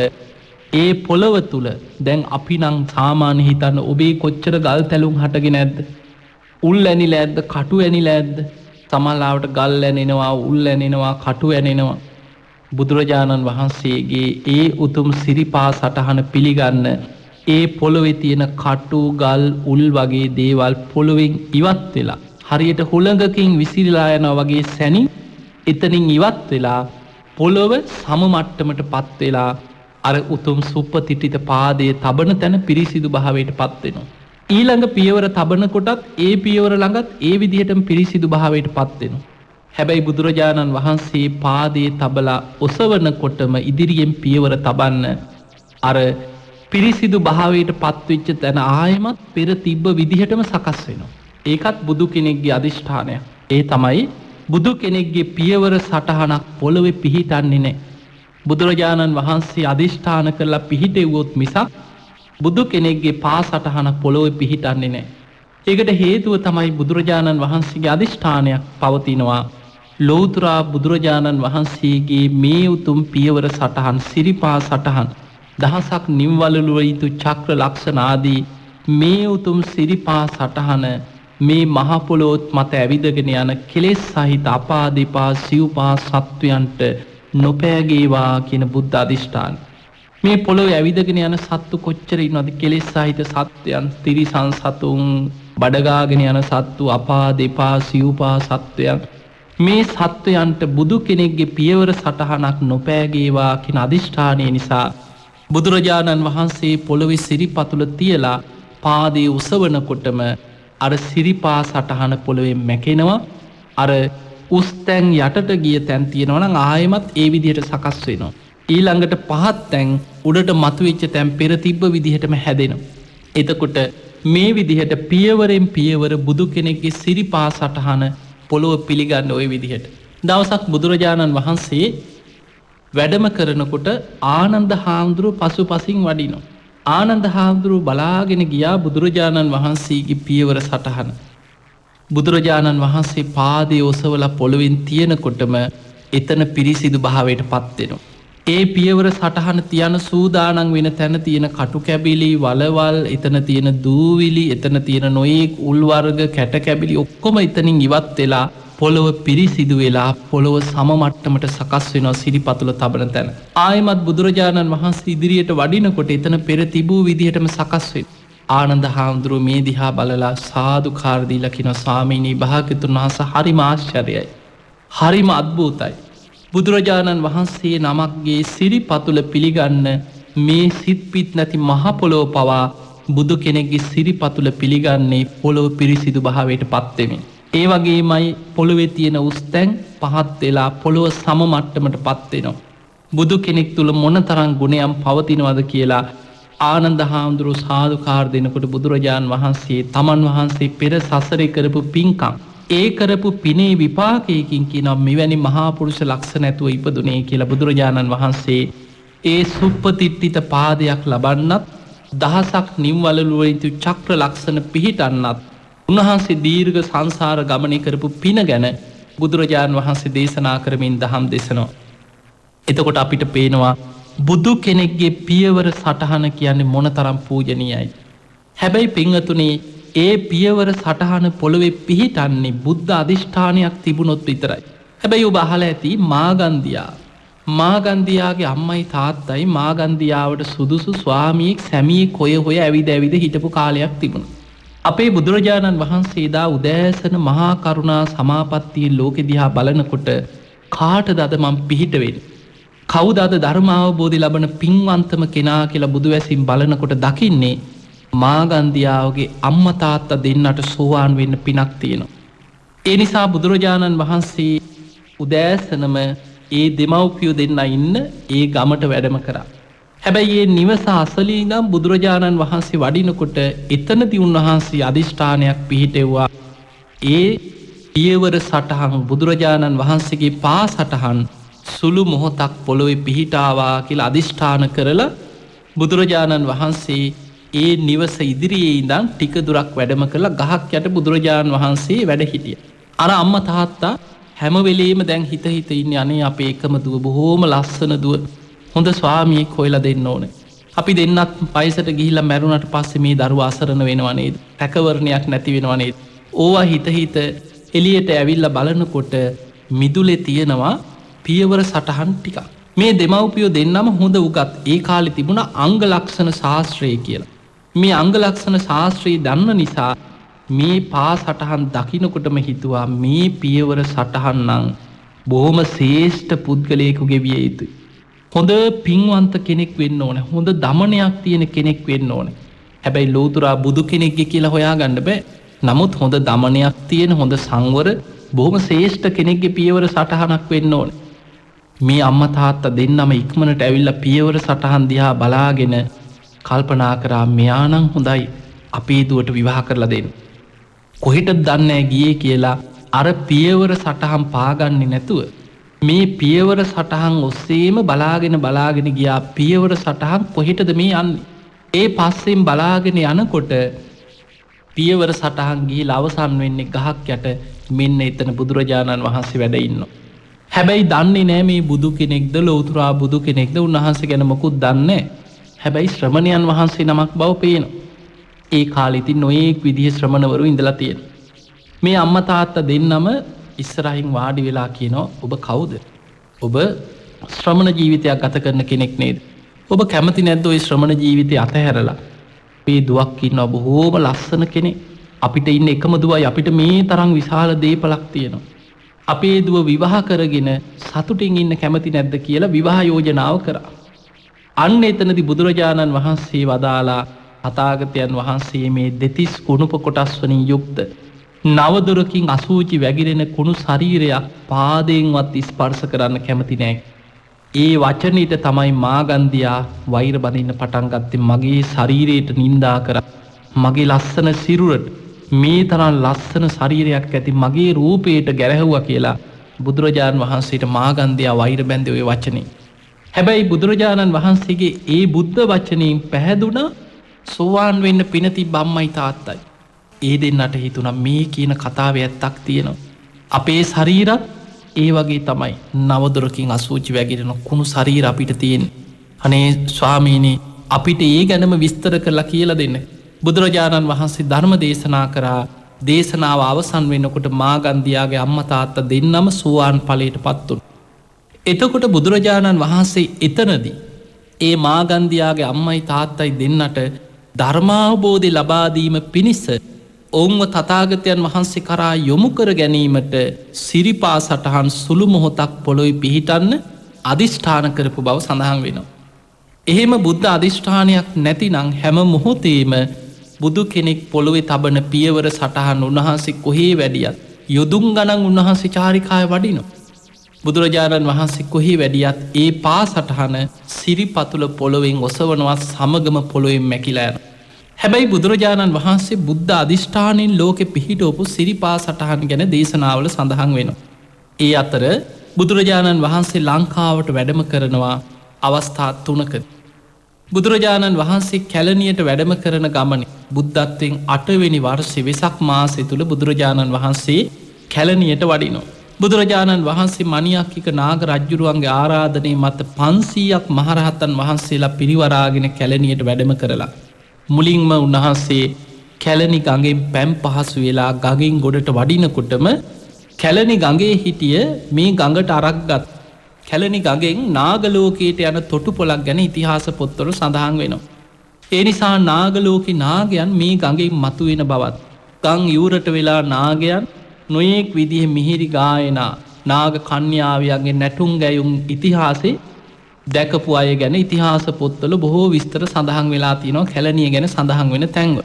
ඒ පොළොව තුල දැන් අපි නම් සාමාන්‍ය හිතන්න ඔබේ කොච්චර ගල් තැලුම් හටගෙන නැද්ද? උල් ඇනිලා ඇද්ද? කටු ඇනිලා ඇද්ද? සමහරවිට ගල් ඇනෙනවා, උල් ඇනෙනවා, කටු ඇනෙනවා. බුදුරජාණන් වහන්සේගේ ඒ උතුම් සිරිපා සටහන පිළිගන්න ඒ පොළොවේ තියෙන කටු, ගල්, උල් වගේ දේවල් පොළොවෙන් ඉවත් වෙලා හරියට හුළඟකින් විසිරීලා යනවා වගේ සැනින් එතනින් ඉවත් වෙලා පොළොව සම මට්ටමට පත් වෙලා අර උතුම් සුප්පතිට්ඨිත පාදයේ තබන තැන පිරිසිදු භාවයට පත් වෙනවා. ඊළඟ පියවර තබන කොටත් ඒ පියවර ළඟත් ඒ විදිහටම පිරිසිදු භාවයට පත් වෙනවා. හැබැයි බුදුරජාණන් වහන්සේ පාදයේ තබලා ඔසවනකොටම ඉදිරියෙන් පියවර තබන්න අර පිරිසිදු භාවයට පත්වෙච්ච තැන ආයෙමත් පෙර තිබ්බ විදිහටම සකස් වෙනවා. ඒකත් බුදු කෙනෙක්ගේ අදිෂ්ඨානයක්. ඒ තමයි බුදු කෙනෙක්ගේ පියවර සටහනක් පොළොවේ පිහිටන්නේ නැහැ. බුදුරජාණන් වහන්සේ අදිෂ්ඨාන කරලා පිහිටෙව්වොත් මිසක් බුදු කෙනෙක්ගේ පා සටහනක් පොළොවේ පිහිටන්නේ නැහැ. ඒකට හේතුව තමයි බුදුරජාණන් වහන්සේගේ අදිෂ්ඨානයක් පවතිනවා. ලෝතුරා බුදුරජාණන් වහන්සේගේ මේ උතුම් පියවර සටහන්, සිරිපා සටහන්, දහසක් නිම්වලලු වලින් චක්‍ර ලක්ෂණ ආදී මේ උතුම් සිරිපා සටහන මේ මහ පොළොවත් මත ඇවිදගෙන යන කෙලෙස් සහිත අපාදීපා සිව්පා සත්වයන්ට නොපෑගේවා කියන බුද්ධ අධිෂ්ඨාන. මේ පොළොවේ ඇවිදගෙන යන සත්තු කොච්චර ඉන්නවද? කෙලෙස් සහිත සත්වයන්, තිරිසන් සතුන්, බඩගාගෙන යන සත්තු, අපාදීපා සිව්පා සත්වයන්. මේ සත්වයන්ට බුදු කෙනෙක්ගේ පියවර සටහනක් නොපෑගේවා කියන අධිෂ්ඨානය නිසා බුදුරජාණන් වහන්සේ පොළොවේ සිරිපතුල තියලා පාදයේ උසවනකොටම අර සිරිපා සටහන පොළොවෙන් මැකෙනවා. අර උස් තැන් යටට ගිය තැන් තියෙනවා නම් ආයෙමත් ඒ විදිහට සකස් වෙනවා. ඊළඟට පහත් තැන් උඩට මතුවෙච්ච තැන් පෙර තිබ්බ විදිහටම හැදෙනවා. එතකොට මේ විදිහට පියවරෙන් පියවර බුදු කෙනෙක්ගේ සිරිපා සටහන පොළොව පිළිගන්න ওই විදිහට. දවසක් බුදුරජාණන් වහන්සේ වැඩම කරනකොට ආනන්ද හාමුදුරුව පසුපසින් වඩිනවා. ආනන්ද හාමුදුරුව බලාගෙන ගියා බුදුරජාණන් වහන්සේගේ පියවර සටහන. බුදුරජාණන් වහන්සේ පාදයේ ඔසවලා පොළොවෙන් තියෙනකොටම එතන පිරිසිදු භාවයට පත් වෙනවා. ඒ පියවර සටහන තියන සූදානන් වෙන තැන තියෙන කටු කැබිලි වලවල් එතන තියෙන දූවිලි එතන තියෙන නොයෙක් උල්වර්ග කැට කැබිලි ඔක්කොම එතනින් ඉවත් වෙලා පොළොව පිරිසිදු වෙලා පොළොව සමමට්ටමට සකස් වෙනවා සිරිපතුල තබන තැන. ආයමත් බුදුරජාණන් වහන්සේ ඉදිරියට වඩිනකොට එතන පෙර තිබූ විදිහටම සකස් වෙයි. ආනන්ද හාමුදුරුව මේ දිහා බලලා සාදුකාර දීලා කියන ස්වාමීනී භාග්‍යවතුන් වහන්සේ හරිම ආශ්චර්යයි. හරිම අද්භූතයි. බුදුරජාණන් වහන්සේ නමක්ගේ සිරිපතුල පිළිගන්න මේ සිත්පිත් නැති මහ පොළොව පවා බුදු කෙනෙක්ගේ සිරිපතුල පිළිගන්නේ පොළොව පිරිසිදු භාවයට පත්වෙමින්. ඒ වගේමයි පොළොවේ තියෙන උස්තැන් පහත් වෙලා පොළොව සම මට්ටමට පත්වෙනවා. බුදු කෙනෙක් තුළ මොන තරම් ගුණයම් පවතිනවද කියලා ආනන්ද හාමුදුරුවෝ සාදුකාර දෙනකොට බුදුරජාණන් වහන්සේ තමන් වහන්සේ පෙර සසරේ කරපු පින්කම් ඒ කරපු පිනේ විපාකයකින් කියනවා මෙවැනි මහා පුරුෂ ලක්ෂණ ඇතුව ඉපදුනේ කියලා බුදුරජාණන් වහන්සේ ඒ සුප්පතිට්ඨිත පාදයක් ලබන්නත් දහසක් නිම්වලලු වලින් චක්‍ර ලක්ෂණ පිහිටන්නත් උන්වහන්සේ දීර්ඝ සංසාර ගමනය කරපු පින ගැන බුදුරජාණන් වහන්සේ දේශනා කරමින් දහම් දෙසනවා. එතකොට අපිට පේනවා බුදු කෙනෙක්ගේ පියවර සටහන කියන්නේ මොනතරම් පූජනීයයි. හැබැයි පින්වතුනි ඒ පියවර සටහන පොළොවේ පිහිටන්නේ බුද්ධ අධිෂ්ඨානයක් තිබුණොත් විතරයි. හැබැයි ඔබ අහලා ඇති මාගන්දියාගේ අම්මයි තාත්තයි මාගන්දියාවට සුදුසු ස්වාමියෙක් සැමියෙක් හොය ඇවිද හිටපු කාලයක් තිබුණා. අපේ බුදුරජාණන් වහන්සේ දා උදෑසන මහා කරුණා සමාපත්තියේ ලෝකෙ දිහා බලනකොට කාටද අද මම පිහිට වෙන්නේ? කවුද අද ධර්මාවබෝධය ලබන පින්වන්තම කෙනා කියලා බුදුවැසින් බලනකොට දකින්නේ මාගන්දියාවගේ අම්මා තාත්තා දෙන්නට සෝවාන් වෙන්න පිනක් තියෙනවා. ඒ නිසා බුදුරජාණන් වහන්සේ උදෑසනම ඒ දෙමව්පියෝ දෙන්න ඉන්න ඒ ගමට වැඩම කරා. හැබැයි ඒ නිවස අසලේ ඉඳන් බුදුරජාණන් වහන්සේ වඩිනකොට එතනදී උන්වහන්සේ අධිෂ්ඨානයක් පිහිටෙව්වා. ඒ පියවර සටහන් බුදුරජාණන් වහන්සේගේ පා සටහන් සුළු මොහොතක් පොළොවේ පිහිටාවා කියලා අධිෂ්ඨාන කරලා බුදුරජාණන් වහන්සේ ඒ නිවස ඉදිරියේ ඉඳන් ටික දුරක් වැඩම කරලා ගහක් යට බුදුරජාණන් වහන්සේ වැඩ හිටියා. අර අම්මා තාත්තා හැම වෙලෙම දැන් හිත ඉන්නේ අනේ අපේ එකම දුව බොහෝම ලස්සන දුව හොඳ ස්වාමියෙක් හොයලා දෙන්න ඕනේ. අපි දෙන්නත් පයිසට ගිහිල්ලා මැරුණාට පස්සේ මේ දරුවා අසරණ වෙනව නේද? රැකවරණයක් නැති වෙනව නේද? ඕවා හිත එළියට ඇවිල්ලා බලනකොට මිදුලේ තියෙනවා පියවර සටහන් ටිකක්. මේ දෙමව්පියෝ දෙන්නම හොඳ උගත්. ඒ කාලේ තිබුණා අංග ලක්ෂණ ශාස්ත්‍රය කියලා. මේ අංග ලක්ෂණ ශාස්ත්‍රය දන්න නිසා මේ පා සටහන් දකින්නකොටම හිතුවා මේ පියවර සටහන් නම් බොහොම ශ්‍රේෂ්ඨ පුද්ගලයෙකුගේ විය යුතුයි. හොඳ පින්වන්ත කෙනෙක් වෙන්න ඕනේ. හොඳ දමනයක් තියෙන කෙනෙක් වෙන්න ඕනේ. හැබැයි ලෝතුරා බුදු කෙනෙක්ගේ කියලා හොයාගන්න බෑ. නමුත් හොඳ දමනයක් තියෙන හොඳ සංවර බොහොම ශ්‍රේෂ්ඨ කෙනෙක්ගේ පියවර සටහනක් වෙන්න ඕනේ. මේ අම්මා තාත්තා දෙන්නම ඉක්මනට ඇවිල්ලා පියවර සටහන් දිහා බලාගෙන කල්පනා කරා මෙයා නම් හොඳයි අපේ දුවට විවාහ කරලා දෙන්න. කොහෙටද දන්නේ ගියේ කියලා අර පියවර සටහන් පාගන්නේ නැතුව මේ පියවර සටහන් ඔස්සේම බලාගෙන ගියා පියවර සටහන් කොහෙටද මේ යන්නේ. ඒ පස්සෙන් බලාගෙන යනකොට පියවර සටහන් ගිහිලා අවසන් වෙන්නේ ගහක් යට මෙන්න එතන බුදුරජාණන් වහන්සේ වැඩ ඉන්නවා. හැබැයි දන්නේ නෑ මේ බුදු කෙනෙක්ද ලෞතුරා බුදු කෙනෙක්ද උන්වහන්සේ ගැන මොකුත් දන්නේ නෑ. හැබැයි ශ්‍රමණයන් වහන්සේ නමක් බව පේනවා. ඒ කාලේ ඉතින් නොයේක් විදිහේ ශ්‍රමණවරු ඉඳලා තියෙනවා. මේ අම්මා තාත්තා දෙන්නම ඉස්සරහින් වාඩි වෙලා කියනවා ඔබ කවුද? ඔබ ශ්‍රමණ ජීවිතයක් ගත කරන කෙනෙක් නේද? ඔබ කැමති නැද්ද ওই ශ්‍රමණ ජීවිතය අතහැරලා මේ දුවක් ඉන්නවා බොහෝම ලස්සන කෙනෙක්. අපිට ඉන්න එකම දුවයි අපිට මේ තරම් විශාල දීපලක් තියෙනවා. අපේ දුව විවාහ කරගෙන සතුටින් ඉන්න කැමති නැද්ද කියලා විවාහ යෝජනාව කරා. අන්න එතනදී බුදුරජාණන් වහන්සේ වදාලා තථාගතයන් වහන්සේ මේ දෙතිස් කුණුප කොටස් වලින් යුක්ත නවදොරකින් අසූචි වැగిරෙන කුණු ශරීරයක් පාදයෙන්වත් ස්පර්ශ කරන්න කැමති නෑ. ඒ වචනෙට තමයි මාගන්දියා වෛර බඳින්න පටන් ගත්තේ. මගේ ශරීරයට නිඳා කරා. මගේ ලස්සන සිරුරට මේ තරම් ලස්සන ශරීරයක් ඇති මගේ රූපයට ගැරහුවා කියලා බුදුරජාණන් වහන්සේට මාගන්දියා වෛර බැඳේ ওই වචනේ. හැබැයි බුදුරජාණන් වහන්සේගේ ඒ බුද්ධ වචනයෙන් පැහැදුනා සෝවාන් වෙන්න පින තිබ්බ අම්මයි තාත්තයි. ඒ දෙන්නට හිතුණා මේ කියන කතාවේ ඇත්තක් තියෙනවා. අපේ ශරීරත් ඒ වගේ තමයි නවදොරකින් අසූචි වැගිරෙන කුණු ශරීර අපිට තියෙන. අනේ ස්වාමීනී අපිට ඒ ගැනම විස්තර කරලා කියලා දෙන්න. බුදුරජාණන් වහන්සේ ධර්ම දේශනා කරා දේශනාව අවසන් වෙනකොට මාගන්දියාගේ අම්මතාත්ත දෙන්නම සෝවාන් ඵලයට පත්තුන්. එතකොට බුදුරජාණන් වහන්සේ එතනදී ඒ මාගන්දියාගේ අම්මයි තාත්තයි දෙන්නට ධර්මාවබෝධය ලබාදීම පිණිස ඔවුන්ව තථාගතයන් වහන්සේ කරා යොමු කර ගැනීමට සිරිපා සටහන් සුළු මොහොතක් පොළොවේ පිහිටන්න අධිෂ්ඨාන කරපු බව සඳහන් වෙනවා. එහෙම බුද්ධ අධිෂ්ඨානයක් නැතිනම් හැම මොහොතේම බුදු කෙනෙක් පොළොවේ තබන පියවර සටහන් උන්වහන්සේ කොහේ වැඩියත් යොදුන් ගණන් උන්වහන්සේ චාරිකාය වඩිනවා. බුදුරජාණන් වහන්සේ කොහේ වැඩියත් ඒ පා සටහන සිරිපතුල පොළොවෙන් ඔසවනවා සමගම පොළොවෙන් මැකිලා යනවා. හැබැයි බුදුරජාණන් වහන්සේ බුද්ධ අධිෂ්ඨානයෙන් ලෝකෙ පිහිටෝපු සිරිපා සටහන් ගැන දේශනාවල සඳහන් වෙනවා. ඒ අතර බුදුරජාණන් වහන්සේ ලංකාවට වැඩම කරනවා අවස්ථා 3ක. බුදුරජාණන් වහන්සේ කැලණියට වැඩම කරන ගමන බුද්ධත්වයෙන් 8 වෙනි වර්ෂෙ වෙසක් මාසෙ තුළ බුදුරජාණන් වහන්සේ කැලණියට වඩිනවා. බුදුරජාණන් වහන්සේ මණියක්කික නාග රජ්ජුරුවන්ගේ ආරාධනය මත 500ක් මහරහතන් වහන්සේලා පිරිවරාගෙන කැලණියට වැඩම කරලා. මුලින්ම උන්වහන්සේ කැලණි ගඟෙන් පැම් පහසු වෙලා ගඟින් ගොඩට වඩිනකොටම කැලණි ගඟේ හිටිය මේ ගඟට අරක්ගත් කැලණි ගඟෙන් නාගලෝකයට යන තොටුපොළක් ගැන ඉතිහාස පොත්වල සඳහන් වෙනවා. ඒ නිසා නාගලෝකේ නාගයන් මේ ගඟෙන් මතුවෙන බවත් ගං යූරට වෙලා නාගයන් නොයෙක් විදිහ මිහිරි ගායනා නාග කන්‍යාවියන්ගේ නැටුම් ගැයුම් ඉතිහාසේ දැකපු අය ගැන ඉතිහාස පොත්වල බොහෝ විස්තර සඳහන් වෙලා තියෙනවා කැලණිය ගැන සඳහන් වෙන තැන්වල.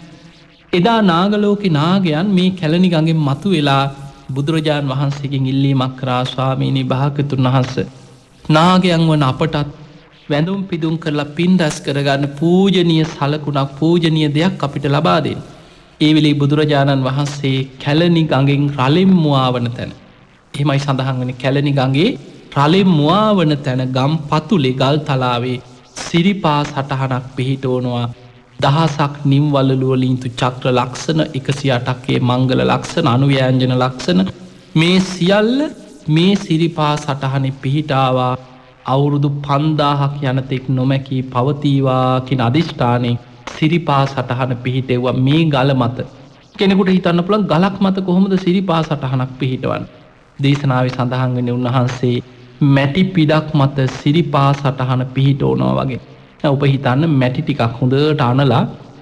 එදා නාගලෝකේ නාගයන් මේ කැලණි ගඟෙන් මතුවෙලා බුදුරජාණන් වහන්සේගෙන් ඉල්ලීමක් කරා ස්වාමීනි භාග්‍යවතුන් වහන්සේ නාගයන් වන අපටත් වැඳුම් පිදුම් කරලා පින් රැස් කරගන්න පූජනීය සලකුණක් පූජනීය දෙයක් අපිට ලබා දෙන්න. ඒ වෙලේ බුදුරජාණන් වහන්සේ කැලණි ගඟෙන් රළෙන් මුවාවන තැන. එහෙමයි සඳහන් වෙන්නේ කැලණි ගඟේ රළෙන් මුවාවන තැන ගම් පතුලේ ගල් තලාවේ සිරිපා සටහනක් පිහිටවනවා. දහසක් නිම්වලලු වලින් තු චක්‍ර ලක්ෂණ 108ක් මංගල ලක්ෂණ අනුව්‍යංජන ලක්ෂණ මේ සියල්ල මේ සිරිපා සටහනේ පිහිටාවා අවුරුදු 5000ක් යනතෙක් නොමැකී පවතිවා කියන අදිෂ්ඨානයෙන් සිරිපා සටහන පිහිටෙව්වා මේ ගල මත. කෙනෙකුට හිතන්න පුළුවන් ගලක් මත කොහොමද සිරිපා සටහනක් පිහිටවන්නේ? දේශනාවේ සඳහන් වෙන්නේ උන්වහන්සේ මැටි පිඩක් මත සිරිපා සටහන පිහිටවනවා වගේ. ඔබ හිතන්න මැටි ටිකක් හොඳට අනලා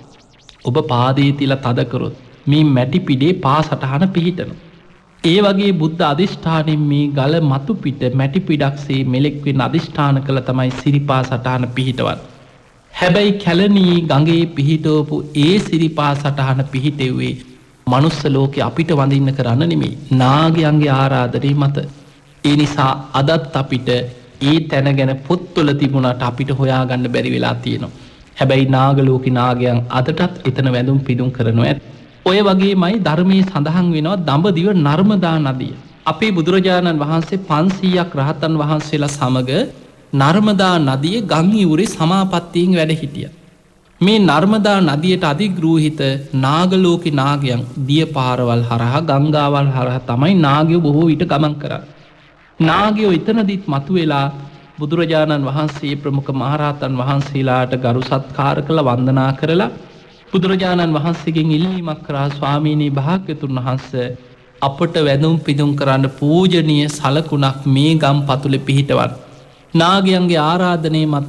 ඔබ පාදයේ තියලා තද කරොත් මේ මැටි පිඩේ පා සටහන පිහිටනවා. ඒ වගේ බුද්ධ අධිෂ්ඨානයෙන් මේ ගල මතු පිට මැටි පිඩක්සේ මෙලෙක් වෙන අධිෂ්ඨාන කළ තමයි සිරිපා සටහන පිහිටවන්නේ. හැබැයි කැලණියේ ගඟේ පිහිටවපු ඒ සිරිපා සටහන පිහිටෙව්වේ මනුස්ස ලෝකේ අපිට වඳින්න කරන්න නෙමෙයි නාගයන්ගේ ආරාධනය මත. ඒ නිසා අදත් අපිට ඒ තැන ගැන පොත්වල තිබුණාට අපිට හොයාගන්න බැරි වෙලා තියෙනවා. හැබැයි නාගලෝකේ නාගයන් අදටත් එතන වැඳුම් පිදුම් කරනවා ඇත. ඔය වගේමයි ධර්මයේ සඳහන් වෙනවා දඹදිව නර්මදා නදිය. අපේ බුදුරජාණන් වහන්සේ 500ක් රහතන් වහන්සේලා සමග නර්මදා නදියේ ගම් ඉවුරේ සමාපත්තියෙන් වැඩ හිටියා. මේ නර්මදා නදියට අධිග්‍රෝහිත නාගලෝකේ නාගයන් දිය පාරවල් හරහා ගංගාවල් හරහා තමයි නාගයෝ බොහෝ විට ගමන් කරන්නේ. නාගයෝ එතනදිත් මතුවෙලා බුදුරජාණන් වහන්සේ ප්‍රමුඛ මහරහතන් වහන්සේලාට ගරු සත්කාර කළ වන්දනා කරලා බුදුරජාණන් වහන්සේගෙන් ඉල්ලීමක් කරා ස්වාමීනි භාග්‍යතුන් වහන්සේ අපට වැඳුම් පිදුම් කරන්න පූජනීය සලකුණක් මේ ගම් පතුලේ පිහිටවන්න. නාගයන්ගේ ආරාධනය මත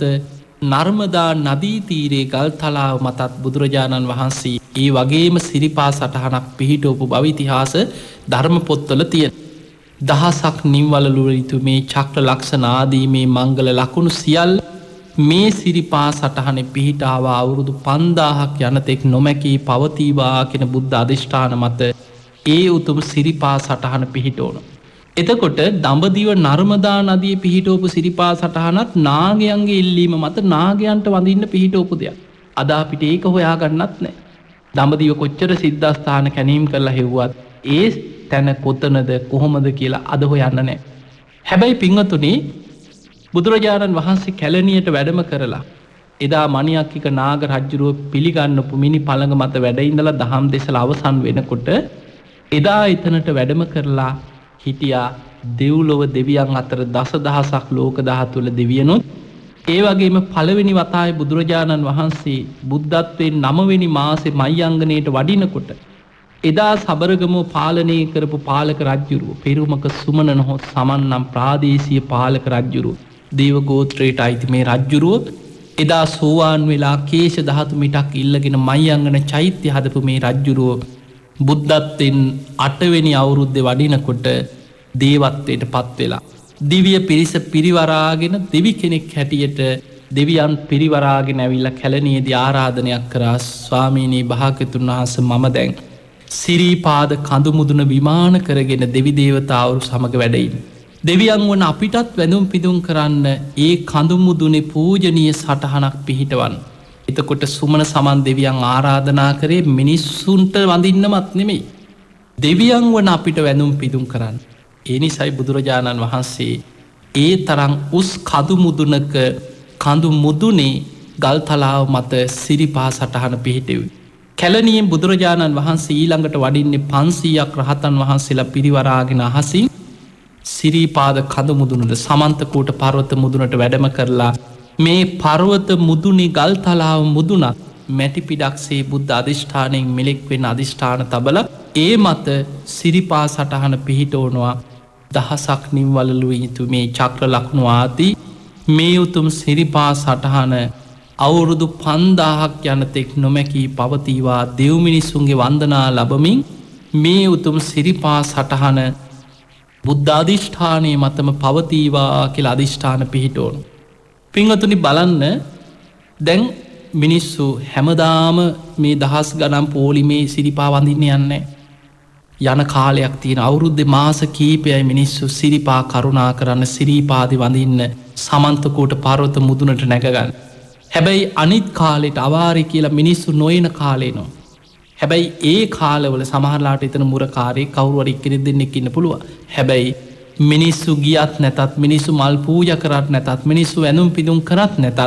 නර්මදා නදී තීරයේ ගල් තලාව මතත් බුදුරජාණන් වහන්සේ ඒ වගේම සිරිපා සටහනක් පිහිටවපු බව ඉතිහාස ධර්ම පොත්වල තියෙනවා. දහසක් නිම්වලලු ඍතු මේ චක්‍ර ලක්ෂණ ආදී මේ මංගල ලකුණු සියල්ල මේ සිරිපා සටහනේ පිහිටාවා අවුරුදු 5000ක් යනතෙක් නොමැකී පවතිවා කියන බුද්ධ අධිෂ්ඨාන මත ඒ උතුම් සිරිපා සටහන පිහිටවනවා. එතකොට දඹදිව නර්මදා නදියේ පිහිටවපු සිරිපා සටහනත් නාගයන්ගේ ඉල්ලීම මත නාගයන්ට වඳින්න පිහිටවපු දෙයක්. අද අපිට ඒක හොයාගන්නත් නැහැ. දඹදිව කොච්චර සිද්ධාස්ථාන කැණීම් කරලා හෙව්වත් ඒ තැන කොතනද කොහොමද කියලා අද හොයන්න නැහැ. හැබැයි පින්වතුනි බුදුරජාණන් වහන්සේ කැලණියට වැඩම කරලා එදා මණියක්කික නාග රජුරුව පිළිගන්නපු මිනි පළඟ මත වැඩ ඉඳලා දහම් දෙසලා අවසන් වෙනකොට එදා එතනට වැඩම කරලා හිටියා දෙව්ලොව දෙවියන් අතර දසදහසක් ලෝක ධාතුවල දෙවියනොත් ඒ වගේම පළවෙනි වතාවේ බුදුරජාණන් වහන්සේ බුද්ධත්වයෙන් 9 වෙනි මාසේ මයංගනයට වඩිනකොට එදා සබරගමුව පාලනය කරපු පාලක රජ්ජුරුව පෙරුමක සුමන නොහොත් සමන් නම් ප්‍රාදේශීය පාලක රජ්ජුරුව දේවගෝත්‍රයට අයිති මේ රජ්ජුරුව එදා සෝවාන් වෙලා කේශ ධාතු මිටක් ඉල්ලගෙන මයංගන චෛත්‍ය හදපු මේ රජ්ජුරුව බුද්ධත්වයෙන් 8 වෙනි අවුරුද්දේ වඩිනකොට දේවත්වයට පත් වෙලා දිව්‍ය පිරිස පිරිවරාගෙන දෙවි කෙනෙක් හැටියට දෙවියන් පිරිවරාගෙන ඇවිල්ලා කැලණියේදී ආරාධනයක් කරා ස්වාමීනි භාග්‍යතුන් වහන්සේ මම දැන් සිරිපාද කඳු මුදුන විමාන කරගෙන දෙවි දේවතාවරු සමග වැඩ ඉන්නේ. දෙවියන් වන අපිටත් වැඳුම් පිදුම් කරන්න ඒ කඳු මුදුනේ පූජනීය සටහනක් පිහිටවන්න. එතකොට සුමන සමන් දෙවියන් ආරාධනා කරේ මිනිස්සුන්ට වඳින්නමත් නෙමෙයි. දෙවියන් වන අපිට වැඳුම් පිදුම් කරන්න. ඒ නිසයි බුදුරජාණන් වහන්සේ ඒ තරම් උස් කඳු මුදුනක කඳු මුදුනේ ගල්තලාව මත සිරිපා සටහන පිහිටෙව්වේ. කැලණියෙන් බුදුරජාණන් වහන්සේ ඊළඟට වඩින්නේ 500ක් රහතන් වහන්සේලා පිරිවරාගෙන අහසින් සිරිපාද කඳු මුදුනට සමන්තකූට පර්වත මුදුනට වැඩම කරලා මේ පර්වත මුදුනේ ගල්තලාව මුදුනත් මැටි පිඩක්සේ බුද්ධ අධිෂ්ඨානයෙන් මෙලෙක් වෙන අධිෂ්ඨාන තබල ඒ මත සිරිපා සටහන පිහිටවනවා. දහසක් නිම්වලලු යුතු මේ චක්‍ර ලක්ුණු ආදී මේ උතුම් සිරිපා සටහන අවුරුදු 5000ක් යනතෙක් නොමැකී පවතිවා දෙව්මිනිසුන්ගේ වන්දනා ලබමින් මේ උතුම් සිරිපා සටහන බුද්ධාධිෂ්ඨානය මතම පවතිවා කියලා අධිෂ්ඨාන පිහිටෝනු. පිංහතුනි බලන්න දැන් මිනිස්සු හැමදාම මේ දහස් ගනම් පෝලිමේ සිරිපා වඳින්න යන්නේ. යන කාලයක් තියෙන අවුරුද්ධ මාස කීපයයි මිනිස්සු සිරිපා කරුණා කරන්න සිරීපාදි වඳින්න සමන්තකෝට පර්වත මුදුනට නැගගන්න. හැබැයි අනිත් කාලෙට අවාරි කියලා මිනිස්සු නොයන කාලේනවා. හැබැයි ඒ කාලවල සමහරලාට එතන මුරකාරය කවරුවර ඉක්කෙනෙ දෙන්නෙක් ඉන්න පුළුව. හැබැයි මිනිස්සු ගියත් නැතත් මිනිස්සු මල් පූජ කරත් නැතත් මිනිස්සු ඇනුම් පිදුම් කරත් නැතත්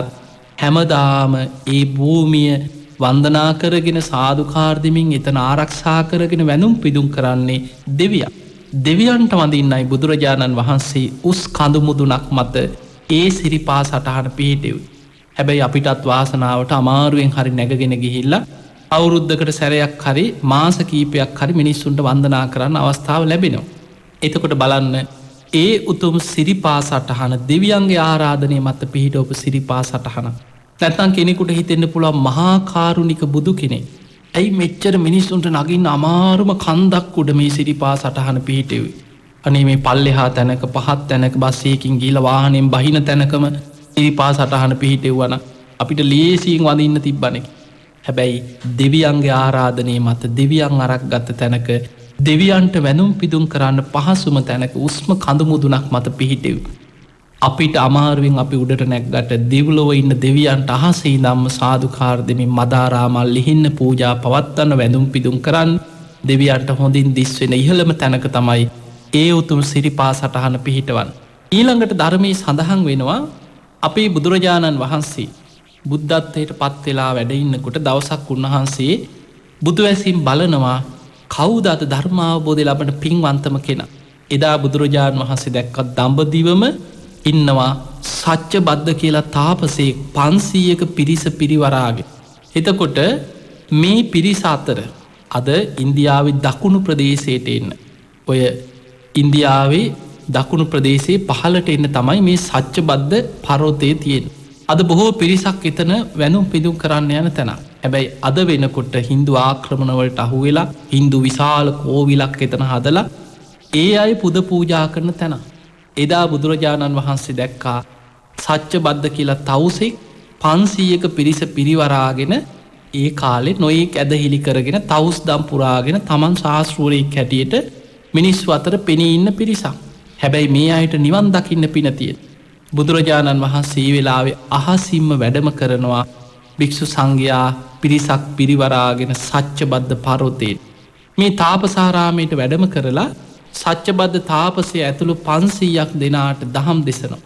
හැමදාම ඒ භූමිය වන්දනා කරගෙන සාධකාර්දිමින් එතන ආරක්ෂා කරගෙන වැනුම් පිදුම් කරන්නේ දෙවිය. දෙවියන්ට වඳින්නයි බුදුරජාණන් වහන්සේ උස් කඳුමුදුනක් මත ඒ සිරිපා සටහන පිහිටෙව්. හැබැයි අපිටත් වාසනාවට අමාරුවෙන් හරි නැගගෙන ගිහිල්ලා අවුරුද්ධකට සැරයක් හරි මාස කීපයක් හරි මිනිස්සුන්ට වන්දනා කරන්න අවස්ථාව ලැබෙනවා. එතකොට බලන්න ඒ උතුම් සිරිපා සටහන දෙවියන්ගේ ආරාධනය මත පිහිටෝප සිරිපා සටහන. නැත්තන් කෙනෙකුට හිතෙන්න්න පුළුව මහාකාරුණික බුදු කෙනෙ. ඇයි මෙච්චර මිනිස්සුන්ට නගින් අමාරුම කන්දක් උඩ මේ සිරිපා සටහන පිහිටෙවි. අනේ මේ පල්ලෙහා තැනක පහත් තැනක බස්සයකින් ගීල වාහනෙන් බහින තැනකම සිරිපා සටහන පිහිටෙව්වන අපිට ලේසිීන් වඳන්න තිබ්බනෙක්. හැබැයි දෙවියන්ගේ ආරාධනය මත දෙවියන් අරක් ගත්ත තැනක දෙවියන්ට වැනුම් පිදුම් කරන්න පහසුම තැනක උස්ම කඳුමුදුනක් මත පිහිටෙව්. අපිට අමාරුවෙන් අපි උඩට නැක්ගට දෙව්ලොව ඉන්න දෙවියන්ට අහසේ දම්ම සාධකාර්දමින් මදාරාමල් ලිහින්න පූජා පවත්වන්න වැඳුම් පිදුම් කරන්න දෙවියන්ට හොඳින් දිස්වෙන ඉහළම තැනක තමයි ඒ උතුම් සිරිපා සටහන පිහිටවන්. ඊළඟට ධර්මයේ සඳහන් වෙනවා අපේ බුදුරජාණන් වහන්සේ බුද්ධත්වයට පත්වෙලා වැඩඉන්නකොට දවසක් උන්වහන්සේ බුදුවැසින් බලනවා කවුදත ධර්මාවබෝධය ලබන පින්වන්තම කෙන. එදා බුදුරජාණන් වහන්සේ දැක්කත් දම්බදිවම ඉන්නවා සච්ච බද්ධ කියලා තාපසේ 500ක පිරිස පිරිවරාගේ. එතකොට මේ පිරිස අතර අද ඉන්දියාවේ දකුණු ප්‍රදේශයට එන්න. ඔය ඉන්දියාවේ දකුණු ප්‍රදේශයේ පහලට එන්න තමයි මේ සච්ච බද්ධ පරෝතය තියෙන. අද බොහෝ පිරිසක් එතන වැනුම් පිදුම් කරන්න යන තැන. හැබැයි අද වෙනකොට හින්දු ආක්‍රමණවලට අහු වෙලා හින්දු විශාල කෝවිලක් එතන හදලා ඒ අය පුද පූජා කරන තැන. එදා බුදුරජාණන් වහන්සේ දැක්කා සච්ච බද්ධ කියලා තවුසෙක් 500ක පිරිස පිරිවරාගෙන ඒ කාලෙ නොයෙක් ඇදහිලි කරගෙන තවුස් දම් පුරාගෙන තමන් ශාස්තෘවරයෙක් හැටියට මිනිස්සු අතර පෙනී ඉන්න පිරිසක්. හැබැයි මේ අයට නිවන් දකින්න පින තියෙන. බුදුරජාණන් වහන්සේ වෙලාවේ අහසිම්ම වැඩම කරනවා භික්ෂු සංඝයා පිරිසක් පිරිවරාගෙන සච්ච බද්ධ පරෝතයෙන්. මේ තාපසාරාමයට වැඩම කරලා සච්ච බද්ධ තාපසය ඇතුළු 500ක් දෙනාට දහම් දෙසනවා.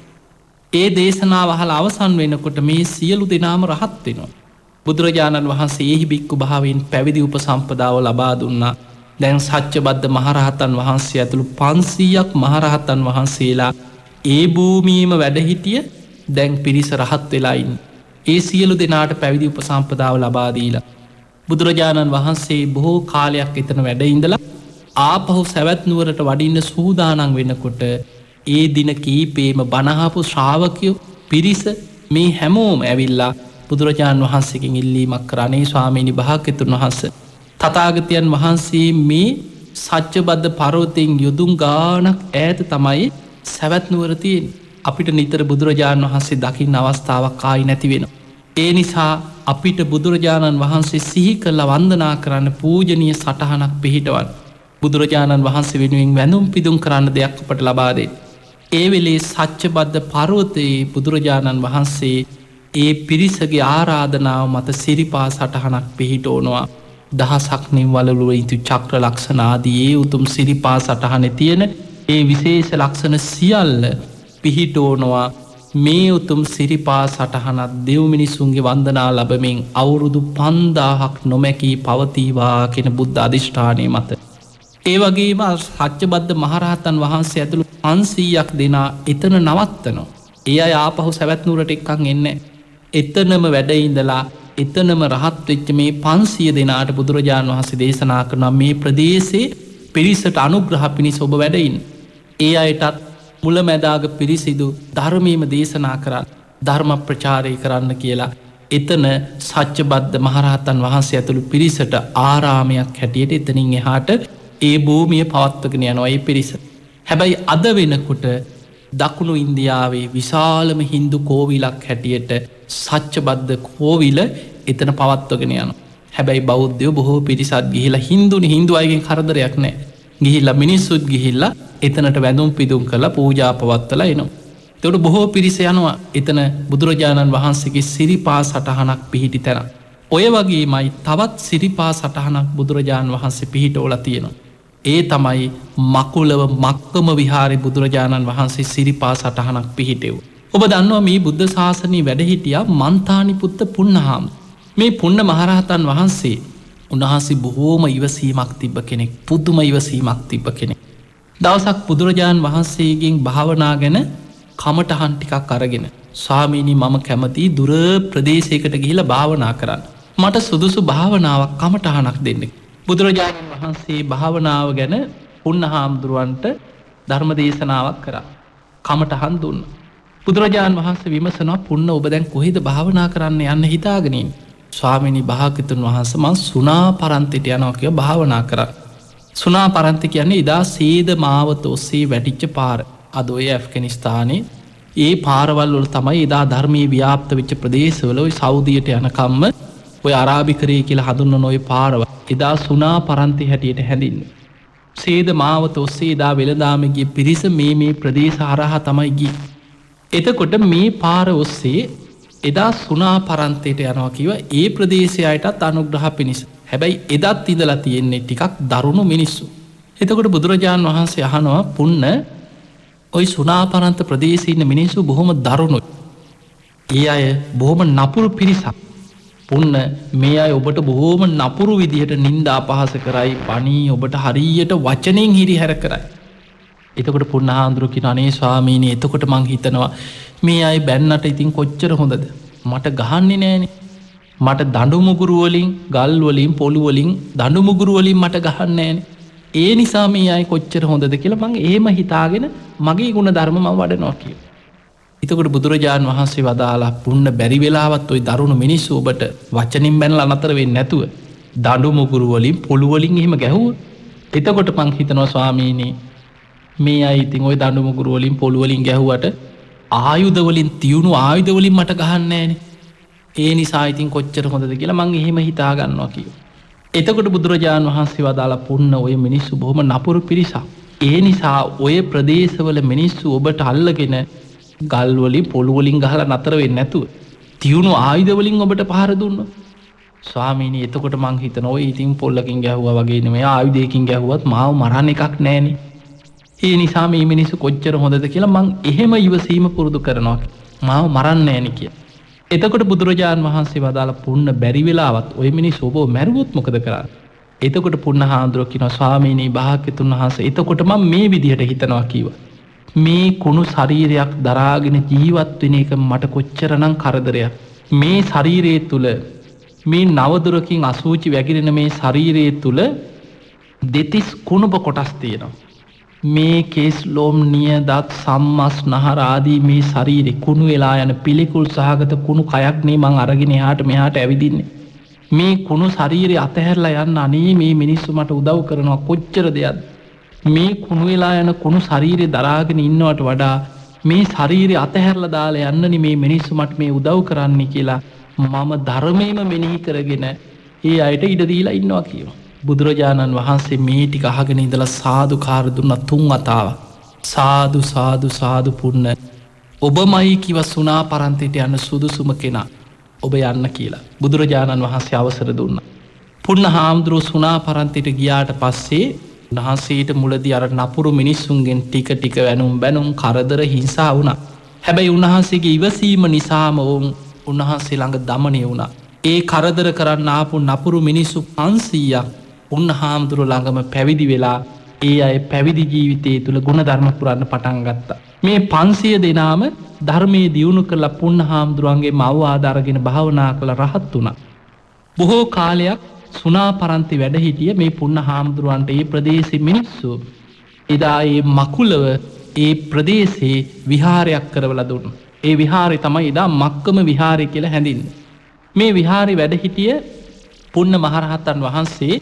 ඒ දේශනාව අහලා අවසන් වෙනකොට මේ සියලු දෙනාම රහත් වෙනවා. බුදුරජාණන් වහන්සේ එහි බික්කු භාවයෙන් පැවිදි උපසම්පදාව ලබා දුන්නා. දැන් සච්චබද්ද මහරහතන් වහන්සේ ඇතුළු 500ක් මහරහතන් වහන්සේලා ඒ භූමියේම වැඩ හිටිය දැන් පිරිස රහත් වෙලා ඉන්නේ. ඒ සියලු දෙනාට පැවිදි උපසම්පදාව ලබා දීලා බුදුරජාණන් වහන්සේ බොහෝ කාලයක් එතන වැඩ ඉඳලා ආපහු සවැත් නුවරට වඩින්න සූදානම් වෙනකොට ඒ දින කීපේම බණහපු ශ්‍රාවකයෝ පිරිස මේ හැමෝම ඇවිල්ලා බුදුරජාණන් වහන්සේකින් ඉල්ලීමක් කරන්නේ ස්වාමීනි භාග්‍යවතුන් වහන්සේ තථාගතයන් වහන්සේ මේ සච්චබද්ද පර්වතයෙන් යොදුන් ගානක් ඈත තමයි සවැත් නුවර තියෙන්නේ. අපිට නිතර බුදුරජාණන් වහන්සේ දකින්න අවස්ථාවක් ආයි නැති වෙනවා. ඒ නිසා අපිට බුදුරජාණන් වහන්සේ සිහි කරලා වන්දනා කරන්න පූජනීය සටහනක් පිහිටවන්න. බුදුරජාණන් වහන්සේ වෙනුවෙන් වැඳුම් පිදුම් කරන්න දෙයක් අපට ලබා දෙන්න. ඒ වෙලේ සච්චබද්ද පර්වතයේ බුදුරජාණන් වහන්සේ ඒ පිරිසගේ ආරාධනාව මත සිරිපා සටහනක් පිහිටෝනවා. දහසක් නිවලලුව ඉතු චක්‍ර ලක්ෂණ ආදී ඒ උතුම් සිරිපා සටහන තියෙන ඒ විශේෂ ලක්ෂණ සියල්ල පිහිටෝනවා. මේ උතුම් සිරිපා සටහනත් දෙව් මිනිසුන්ගේ වන්දනා ලබමින් අවුරුදු 5000ක් නොමැකී පවතිවා කෙන බුද්ධ අධිෂ්ඨානය මත. ඒ වගේම සච්චබද්ද මහරහතන් වහන්සේ ඇතුළු 500ක් දෙනා එතන නවත්තනවා. ඒ අය ආපහු සවැත් නුවරට එක්කන් එන්නේ. එතනම වැඩඉඳලා එතනම රහත් වෙච්ච මේ 500 දෙනාට බුදුරජාණන් වහන්සේ දේශනා කරනවා මේ ප්‍රදේශයේ පිරිසට අනුග්‍රහ පිණිස ඔබ වැඩඉන්න. ඒ අයටත් මුලැමැදාග පිරිසිදු ධර්මීම දේශනා කරන්න ධර්ම ප්‍රචාරය කරන්න කියලා එතන සච්චබද්ද මහරහතන් වහන්සේ ඇතුළු පිරිසට ආරාමයක් හැටියට එතනින් එහාට ඒ භූමිය පවත්වගෙන යනවා ඒ පිරිස. හැබැයි අද වෙනකොට දකුණු ඉන්දියාවේ විශාලම හින්දු කෝවිලක් හැටියට සච්චබද්ද කෝවිල එතන පවත්වගෙන යනවා. හැබැයි බෞද්ධයෝ බොහෝ පිරිසත් ගිහිලා හින්දුනි හින්දු අයගෙන් කරදරයක් නෑ. ගිහිල්ලා මිනිස්සුත් ගිහිල්ලා එතනට වැඳුම් පිදුම් කරලා පූජා පවත්වලා එනවා. එතකොට බොහෝ පිරිස යනවා එතන බුදුරජාණන් වහන්සේගේ සිරිපා සටහනක් පිහිටි තැන. ඔය වගේමයි තවත් සිරිපා සටහනක් බුදුරජාණන් වහන්සේ පිහිටවලා තියෙනවා. ඒ තමයි මකුලව මක්කම විහාරේ බුදුරජාණන් වහන්සේ සිරිපා සටහනක් පිහිටෙව්. ඔබ දන්නවා මේ බුද්ධ ශාසනයේ වැඩ හිටියා මන්තානිපුත්ත පුන්නහාම. මේ පුන්න මහරහතන් වහන්සේ උන්වහන්සේ බොහෝම ඉවසීමක් තිබ්බ කෙනෙක්. පුදුම ඉවසීමක් තිබ්බ කෙනෙක්. දවසක් බුදුරජාණන් වහන්සේගෙන් භාවනා ගැන කමටහන් ටිකක් අරගෙන ස්වාමීනි මම කැමති දුර ප්‍රදේශයකට ගිහිලා භාවනා කරන්න. මට සුදුසු භාවනාවක් කමටහනක් දෙන්න. බුදුරජාණන් වහන්සේ භාවනාව ගැන පුන්නහාමුදුරුවන්ට ධර්ම දේශනාවක් කරා. කමටහන් දුන්න. බුදුරජාණන් වහන්සේ විමසනවා පුන්න ඔබ දැන් කොහෙද භාවනා කරන්න යන්න හිතාගෙන ඉන්නේ? ස්වාමීනි භාග්‍යවතුන් වහන්සේ මං සුනා පරන්තිට යනවා කියලා භාවනා කරා. සුනා පරන්ති කියන්නේ ඉදා සීද මාවත ඔස්සේ වැටිච්ච පාර. අද ඔය ඇෆ්ගනිස්තානයේ ඒ පාරවල් වල තමයි එදා ධර්මයේ ව්‍යාප්ත වෙච්ච ප්‍රදේශවල ඔය සෞදියට යනකම්ම ඔය අරාබිකරේ කියලා හඳුන්වන ඔය පාරවල් එදා සුනා පරන්ති හැටියට හැඳින්වෙන්නේ. සීද මාවත ඔස්සේ එදා වෙළඳාම ගිය පිරිස මේ ප්‍රදේශ හරහා තමයි ගියේ. එතකොට මේ පාර ඔස්සේ එදා සුනා පරන්තයට යනවා කිව ඒ ප්‍රදේශයටත් අනුග්‍රහ පිණිස. හැබැයි එදත් ඉඳලා තියෙන්නේ ටිකක් දරුණු මිනිස්සු. එතකොට බුදුරජාණන් වහන්සේ අහනවා පුන්න ඔයි සුනා පරන්ත ප්‍රදේශයේ ඉන්න මිනිස්සු බොහොම දරුණුයි. ඒ අය බොහොම නපුරු පිරිසක්. පුන්න මේ අය ඔබට බොහෝම නපුරු විදිහට නින්දා අපහාස කරයි බණී ඔබට හරියට වචනෙන් හිරිහැර කරයි. එතකොට පුන්නහාඳුරු කියන අනේ ස්වාමීනි එතකොට මං හිතනවා මේ අය බැන්නට ඉතින් කොච්චර හොඳද? මට ගහන්නේ නෑනේ. මට දඬු මුගුරු වලින් ගල් වලින් පොළු වලින් දඬු මුගුරු වලින් මට ගහන්නේ නෑනේ. ඒ නිසා මේ අය කොච්චර හොඳද කියලා මං එහෙම හිතාගෙන මගේ ගුණ ධර්ම මම වඩනවා කියලා. එතකොට බුදුරජාණන් වහන්සේ වදාලා පුන්න බැරි වෙලාවත් ওই දරුණු මිනිස්සු ඔබට වචනින් බැනලා නතර වෙන්නේ නැතුව දඬු මුගුරු වලින් පොළු වලින් එහෙම ගැහුවා. එතකොට මං හිතනවා ස්වාමීනි මේ අය ඉතින් ওই දඬු මුගුරු වලින් පොළු වලින් ගැහුවට ආයුධ වලින් තියුණු ආයුධ වලින් මට ගහන්නේ නෑනේ. ඒ නිසා ඉතින් කොච්චර හොඳද කියලා මං එහෙම හිතා ගන්නවා කිව්වා. එතකොට බුදුරජාණන් වහන්සේ වදාලා පුන්න ඔය මිනිස්සු බොහොම නපුරු පිරිසක්. ඒ නිසා ඔය ප්‍රදේශවල මිනිස්සු ඔබට අල්ලගෙන ගල් වලින් පොළු වලින් ගහලා නතර වෙන්නේ නැතුව තියුණු ආයුධ වලින් ඔබට පහර දුන්නා. ස්වාමීනි එතකොට මං හිතනවා ඔය ඉතින් පොල්ලකින් ගැහුවා වගේ නෙමෙයි ආයුධයකින් ගැහුවත් මාව මරන්න එකක් නෑනේ. ඒ නිසා මේ මිනිස්සු කොච්චර හොඳද කියලා මං එහෙම ඉවසීම පුරුදු කරනවා. මාව මරන්නේ නෑනේ කියලා. එතකොට බුදුරජාණන් වහන්සේ වදාලා පුන්න බැරි වෙලාවත් ඔය මිනිස්සු ඔබව මැරුවොත් මොකද කරන්නේ? එතකොට පුන්නහාමුදුරුවෝ කියනවා ස්වාමීනී භාග්‍යතුන් වහන්සේ එතකොට මම මේ විදිහට හිතනවා කිව්වා. මේ කුණු ශරීරයක් දරාගෙන ජීවත් වෙන එක මට කොච්චරනම් කරදරයක්. මේ ශරීරය තුල මේ නවදුරකින් අසූචි වැగిරෙන මේ ශරීරය තුල දෙතිස් කුණුප කොටස් තියෙනවා. මේ කෙස් ලොම් නිය දත් සම්මස් නහර ආදී මේ ශරීරේ කුණු වෙලා යන පිළිකුල් සහගත කුණු කයක් නේ මං අරගෙන එහාට මෙහාට ඇවිදින්නේ. මේ කුණු ශරීරය අතහැරලා යන්න අනේ මේ මිනිස්සු මට උදව් කරනවා කොච්චර දෙයක්ද. මේ කුණු වෙලා යන කුණු ශරීරය දරාගෙන ඉන්නවට වඩා මේ ශරීරය අතහැරලා දාලා යන්නනේ මේ මිනිස්සු මට මේ උදව් කරන්නේ කියලා මම ධර්මයෙන්ම මෙනෙහි කරගෙන ඒ අයට ඉඩ දීලා ඉන්නවා කියනවා. බුදුරජාණන් වහන්සේ මේ ටික අහගෙන ඉඳලා සාදුකාර දුන්නා 3 වතාවක්. සාදු සාදු සාදු පුන්න ඔබමයි කිව සුණාපරන්තයට යන්න සුදුසුම කෙනා. ඔබ යන්න කියලා බුදුරජාණන් වහන්සේ අවසර දුන්නා. පුන්න හාමුදුරුවෝ සුණාපරන්තයට ගියාට පස්සේ උන්වහන්සේට මුලදී අර නපුරු මිනිස්සුන්ගෙන් ටික ටික වැනුම් බැනුම් කරදර හිංසා වුණා. හැබැයි උන්වහන්සේගේ ඉවසීම නිසාම උන්වහන්සේ ළඟ දමනය වුණා. ඒ කරදර කරන්න ආපු නපුරු මිනිස්සු 500ක් උන්වහන්සේ ළඟම පැවිදි වෙලා ඒ අය පැවිදි ජීවිතය තුළ ගුණධර්ම පුරන්න පටන් ගත්තා. මේ 500 දෙනාම ධර්මයේ දියුණු කරලා පුන්නහාමුදුරුවන්ගේ මව්වාද අරගෙන භාවනා කළ රහත් වුණා. බොහෝ කාලයක් සුණාපරන්ති වැඩ හිටිය මේ පුන්නහාමුදුරුවන්ට ඒ ප්‍රදේශයේ මිනිස්සු එදා ඒ මකුලව ඒ ප්‍රදේශයේ විහාරයක් කරවලා දුන්නා. ඒ විහාරය තමයි එදා මක්කම විහාරය කියලා හැඳින්වෙන්නේ. මේ විහාරේ වැඩ හිටිය පුන්න මහරහතන් වහන්සේ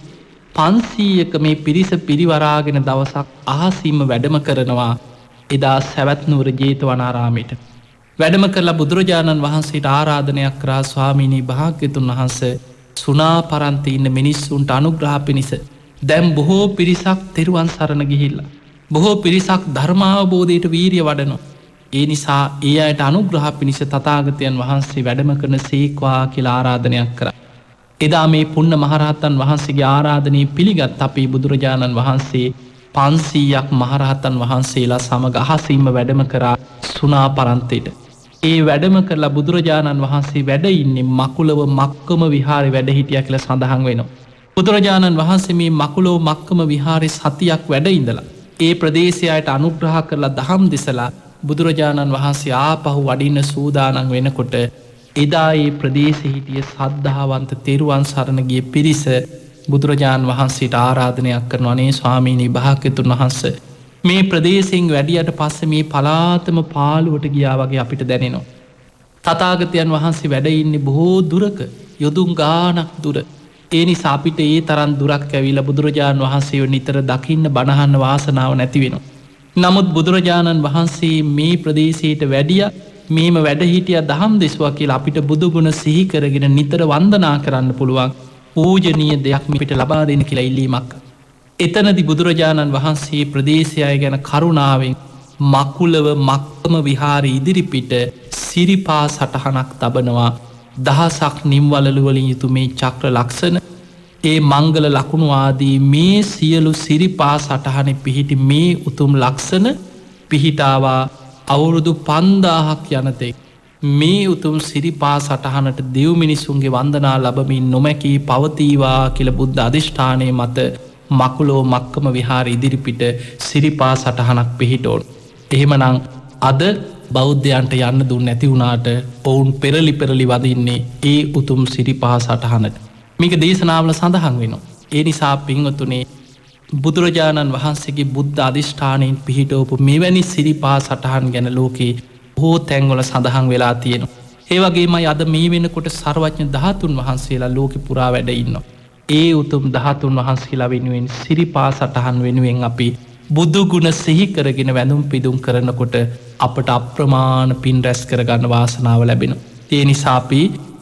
500ක මේ පිරිස පිරිවරාගෙන දවසක් අහසින්ම වැඩම කරනවා එදා සවැත් නුවර ජේතවනාරාමයට. වැඩම කරලා බුදුරජාණන් වහන්සේට ආරාධනයක් කරා ස්වාමීනී භාග්‍යතුන් වහන්සේ සුණාපරන්ති ඉන්න මිනිස්සුන්ට අනුග්‍රහ පිණිස දැන් බොහෝ පිරිසක් තෙරුවන් සරණ ගිහිල්ලා බොහෝ පිරිසක් ධර්මාවබෝධයට වීරිය වඩනවා. ඒ නිසා ඒ අයට අනුග්‍රහ පිණිස තථාගතයන් වහන්සේ වැඩම කරන සීක්වා කියලා ආරාධනයක් කරා. එදා මේ පුන්න මහරහතන් වහන්සේගේ ආරාධනය පිළිගත් අපේ බුදුරජාණන් වහන්සේ 500ක් මහරහතන් වහන්සේලා සමග අහසින්ම වැඩම කරා සුණාපරන්තයට. ඒ වැඩම කරලා බුදුරජාණන් වහන්සේ වැඩ ඉන්නේ මකුලව මක්කම විහාරේ වැඩ හිටියා කියලා සඳහන් වෙනවා. බුදුරජාණන් වහන්සේ මේ මකුලව මක්කම විහාරේ සතියක් වැඩ ඉඳලා ඒ ප්‍රදේශයට අනුග්‍රහ කරලා දහම් දෙසලා බුදුරජාණන් වහන්සේ ආපහු වඩින්න සූදානම් වෙනකොට එදා ඒ ප්‍රදේශයේ හිටිය සද්ධාවන්ත තෙරුවන් සරණ ගිය පිරිස බුදුරජාණන් වහන්සේට ආරාධනයක් කරනවා අනේ ස්වාමීනි භාග්‍යතුන් වහන්සේ මේ ප්‍රදේශයෙන් වැඩියට පස්සේ මේ පලාතම පාළුවට ගියා වගේ අපිට දැනෙනවා. තථාගතයන් වහන්සේ වැඩ ඉන්නේ බොහෝ දුරක යොදුන් ගානක් දුර. ඒ නිසා අපිට ඒ තරම් දුරක් ඇවිල්ලා බුදුරජාණන් වහන්සේව නිතර දකින්න බණහන්න වාසනාව නැති වෙනවා. නමුත් බුදුරජාණන් වහන්සේ මේ ප්‍රදේශයට වැඩියා මේම වැඩ හිටියා දහම් දෙසුවා කියලා අපිට බුදුගුණ සිහි කරගෙන නිතර වන්දනා කරන්න පුළුවන් පූජනීය දෙයක් අපිට ලබා දෙන්න කියලා ඉල්ලීමක්. එතනදි බුදුරජාණන් වහන්සේ ප්‍රදේශය ගැන කරුණාවෙන් මකුලව මක්කම විහාරයේ ඉදිරිපිට සිරිපා සටහනක් තබනවා. දහසක් නිම්වලලු වලින් යුතු මේ චක්‍ර ලක්ෂණ ඒ මංගල ලකුණු ආදී මේ සියලු සිරිපා සටහනේ පිහිටි මේ උතුම් ලක්ෂණ පිහිටාවා අවුරුදු 5000ක් යනතෙක් මේ උතුම් සිරිපා සටහනට දෙව් මිනිසුන්ගේ වන්දනා ලබමින් නොමැකී පවතීවා කියලා බුද්ධ අධිෂ්ඨානය මත මකුලෝ මක්කම විහාර ඉදිරිපිට සිරිපා සටහනක් පිහිටෝන්. එහෙමනම් අද බෞද්ධයන්ට යන්න දුන්න නැති වුණාට ඔවුන් පෙරලි පෙරලි වදින්නේ ඒ උතුම් සිරිපා සටහනට. මේක දේශනාවල සඳහන් වෙනවා. ඒ නිසා පින්වතුනේ බුදුරජාණන් වහන්සේගේ බුද්ධ අධිෂ්ඨානයෙන් පිහිටවපු මෙවැනි සිරිපා සටහන් ගැන ලෝකේ බොහෝ තැන්වල සඳහන් වෙලා තියෙනවා. ඒ වගේමයි අද මේ වෙනකොට සර්වඥ 13 වහන්සේලා ලෝකෙ පුරා වැඩ ඉන්නවා. ඒ උතුම් 13 වහන්සේලා වෙනුවෙන් සිරිපා සටහන් වෙනුවෙන් අපි බුදු ගුණ සිහි කරගෙන වැඳුම් පිදුම් කරනකොට අපට අප්‍රමාණ පින් රැස් කරගන්න වාසනාව ලැබෙනවා. ඒ නිසා අපි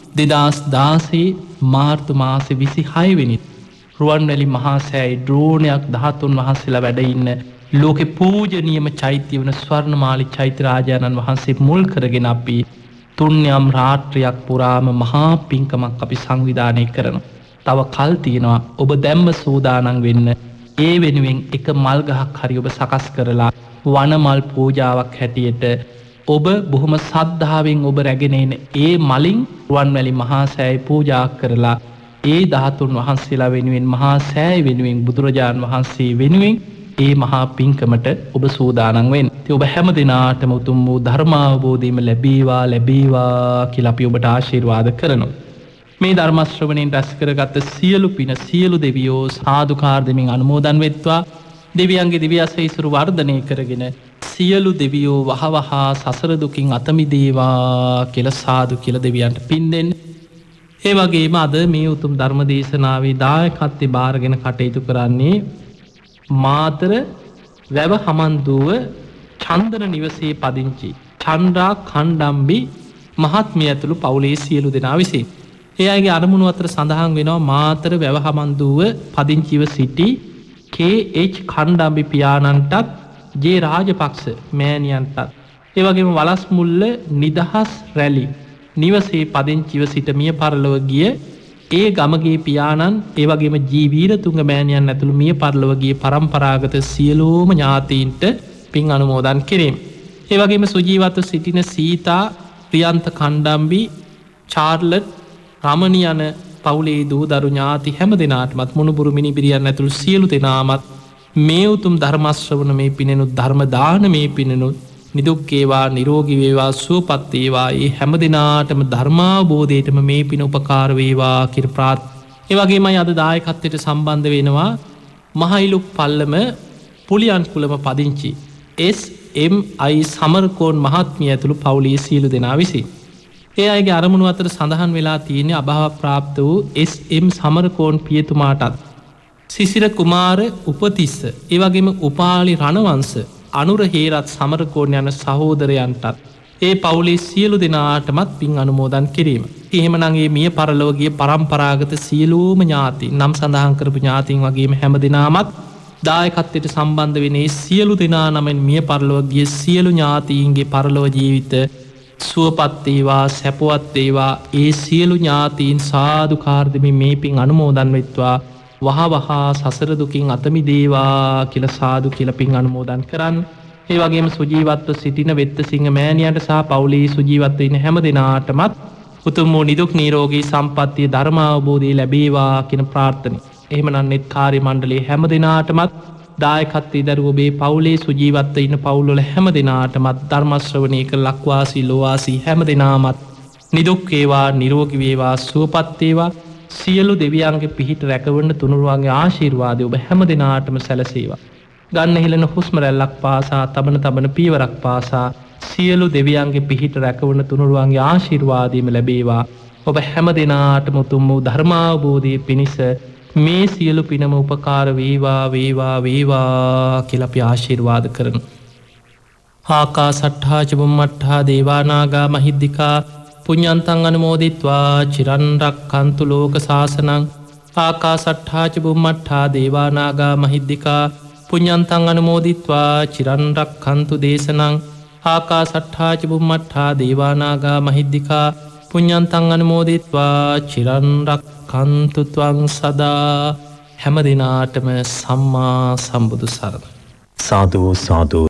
2016 මාර්තු මාසේ 26 වෙනිදා රුවන්වැලි මහා සෑයේ ද්‍රෝණයක් 13 වහන්සේලා වැඩ ඉන්න ලෝකේ පූජනීයම චෛත්‍ය වන ස්වර්ණමාලි චෛත්‍ය රාජානන් වහන්සේ මුල් කරගෙන අපි තුන්යම් රාත්‍රියක් පුරාම මහා පින්කමක් අපි සංවිධානය කරනවා. තව කල් තියෙනවා ඔබ දැම්ම සූදානම් වෙන්න. ඒ වෙනුවෙන් එක මල් ගහක් හරි ඔබ සකස් කරලා වනමල් පූජාවක් හැටියට ඔබ බොහොම සද්ධාවෙන් ඔබ රැගෙන එන ඒ මලින් රුවන්වැලි මහා සෑය පූජා කරලා ඒ ධාතුන් වහන්සේලා වෙනුවෙන් මහා සෑය වෙනුවෙන් බුදුරජාණන් වහන්සේ වෙනුවෙන් ඒ මහා පින්කමට ඔබ සූදානම් වෙන්න. ඉතින් ඔබ හැම දිනාටම උතුම් වූ ධර්මාවබෝධයම ලැබේවා ලැබේවා කියලා අපි ඔබට ආශිර්වාද කරනවා. මේ ධර්ම ශ්‍රවණයෙන් රැස් කරගත් සියලු පින සියලු දෙවියෝ සාදුකාර දෙමින් අනුමෝදන් වෙත්වා. දෙවියන්ගේ දිව්‍ය ආශීර්වාද වර්ධනය කරගෙන සියලු දෙවියෝ වහවහා සසර දුකින් අත මිදේවා කියලා සාදු කියලා දෙවියන්ට පින් දෙන්න. ඒ වගේම අද මේ උතුම් ධර්ම දේශනාවේ දායකත්වයෙන් බාරගෙන කටයුතු කරන්නේ මාතර වැව හමන්දුව චන්දන නිවසේ පදිංචි චන්ද්‍රා කණ්ඩම්බි මහත්මිය ඇතුළු පවුලේ සියලු දෙනා විසින්. ඒ අයගේ අරමුණු අතර සඳහන් වෙනවා මාතර වැව හමන්දුව පදිංචිව සිටි KH කණ්ඩම්බි පියාණන්ටත් ජේ රාජපක්ෂ මෑණියන්ටත් ඒ වගේම වලස්මුල්ල නිදහස් රැලි නිවසේ පදිංචිව සිට මිය පරලොව ගිය ඒ ගමගේ පියාණන් ඒ වගේම ජී වීරතුංග මෑණියන් ඇතුළු මිය පරලොව ගිය පරම්පරාගත සියලුම ඥාතීන්ට පින් අනුමෝදන් කිරීම. ඒ වගේම සුජීවත්ව සිටින සීතා ප්‍රියන්ත කණ්ඩම්බි චාර්ලට් රමණි යන පවුලේ දූ දරු ඥාති හැම දෙනාටමත් මුණුබුරු මිනිබිරියන් ඇතුළු සියලු දෙනාමත් මේ උතුම් ධර්ම ශ්‍රවණ මේ පිනෙනුත් ධර්ම දානමේ පිනෙනුත් නිදුක් වේවා නිරෝගී වේවා සුවපත් වේවා ඒ හැම දිනාටම ධර්මාවබෝධයටම මේ පින උපකාර වේවා කියලා ප්‍රාර්ථනා. ඒ වගේමයි අද දායකත්වයට සම්බන්ධ වෙනවා මහයිලුක් පල්ලම පුලියන් කුලම පදිංචි SMI සමරකෝන් මහත්මිය ඇතුළු පවුලේ සියලු දෙනා විසින්. ඒ අයගේ අරමුණු අතර සඳහන් වෙලා තියෙන්නේ අභාව ප්‍රාප්ත වූ SM සමරකෝන් පියතුමාටත් සිසිර කුමාර උපතිස්ස ඒ වගේම උපාලි රණවංශ අනුර හේරත් සමරකෝන් යන සහෝදරයන්ටත් ඒ පවුලේ සියලු දෙනාටමත් පින් අනුමෝදන් කිරීම. එහෙමනම් මේ මිය පරලොව ගිය පරම්පරාගත සියලුම ඥාතීන් නම් සඳහන් කරපු ඥාතීන් වගේම හැම දිනාමත් දායකත්වයට සම්බන්ධ වෙන්නේ සියලු දෙනා නමෙන් මිය පරලොව ගිය සියලු ඥාතීන්ගේ පරලොව ජීවිත සුවපත් වේවා සැපවත් වේවා ඒ සියලු ඥාතීන් සාදුකාර දෙමින් මේ පින් අනුමෝදන් වෙත්වා වහවහා සසර දුකින් අත මිදේවා කියලා සාදු කියලා පින් අනුමෝදන් කරන්න. ඒ වගේම සුජීවත්ව සිටින වෙත්තසිංහ මෑණියන්ට සහ පවුලේ සුජීවත්ව ඉන්න හැම දෙනාටමත් උතුම් වූ නිදුක් නිරෝගී සම්පන්නිය ධර්මාවබෝධය ලැබේවා කියන ප්‍රාර්ථනාවයි. එහෙමනම් net කාර්ය මණ්ඩලයේ හැම දෙනාටමත් දායකත්වයේ දරුව ඔබේ පවුලේ සුජීවත්ව ඉන්න පවුල්වල හැම දෙනාටමත් ධර්ම ශ්‍රවණය කර ලක්වාසී ලෝවාසී හැම දෙනාමත් නිදුක් වේවා නිරෝගී වේවා සුවපත් වේවා සියලු දෙවියන්ගේ පිහිට රැකවන්න තුනුරුවන්ගේ ආශිර්වාදය ඔබ හැම දෙනාටම සැලසේවා. ගන්න හෙළන හුස්ම රැල්ලක් පාසා තබන පියවරක් පාසා සියලු දෙවියන්ගේ පිහිට රැකවන්න තුනුරුවන්ගේ ආශිර්වාදයම ලැබේවා. ඔබ හැම දෙනාටම උතුම් වූ ධර්මාවබෝධය පිණිස මේ සියලු පිනම උපකාර වේවා වේවා වේවා කියලා අපි ආශිර්වාද කරමු. ආකාසට්ඨා ච බුම්මට්ඨා දේවා නාග මහිද්దికා පුඤ්ඤන්තං අනුමෝදිත්වා චිරන් රක්ඛන්තු ලෝක සාසනං. ආකාසට්ඨා ච බුම්මට්ඨා දේවා නාග මහිද්దికා පුඤ්ඤන්තං අනුමෝදිත්වා චිරන් රක්ඛන්තු දේශනං. ආකාසට්ඨා ච බුම්මට්ඨා දේවා නාග මහිද්దికා පුඤ්ඤන්තං අනුමෝදිත්වා චිරන් රක්ඛන්තු ත්වං සදා. හැම දිනාටම සම්මා සම්බුදු සරණයි. සාදු සාදු.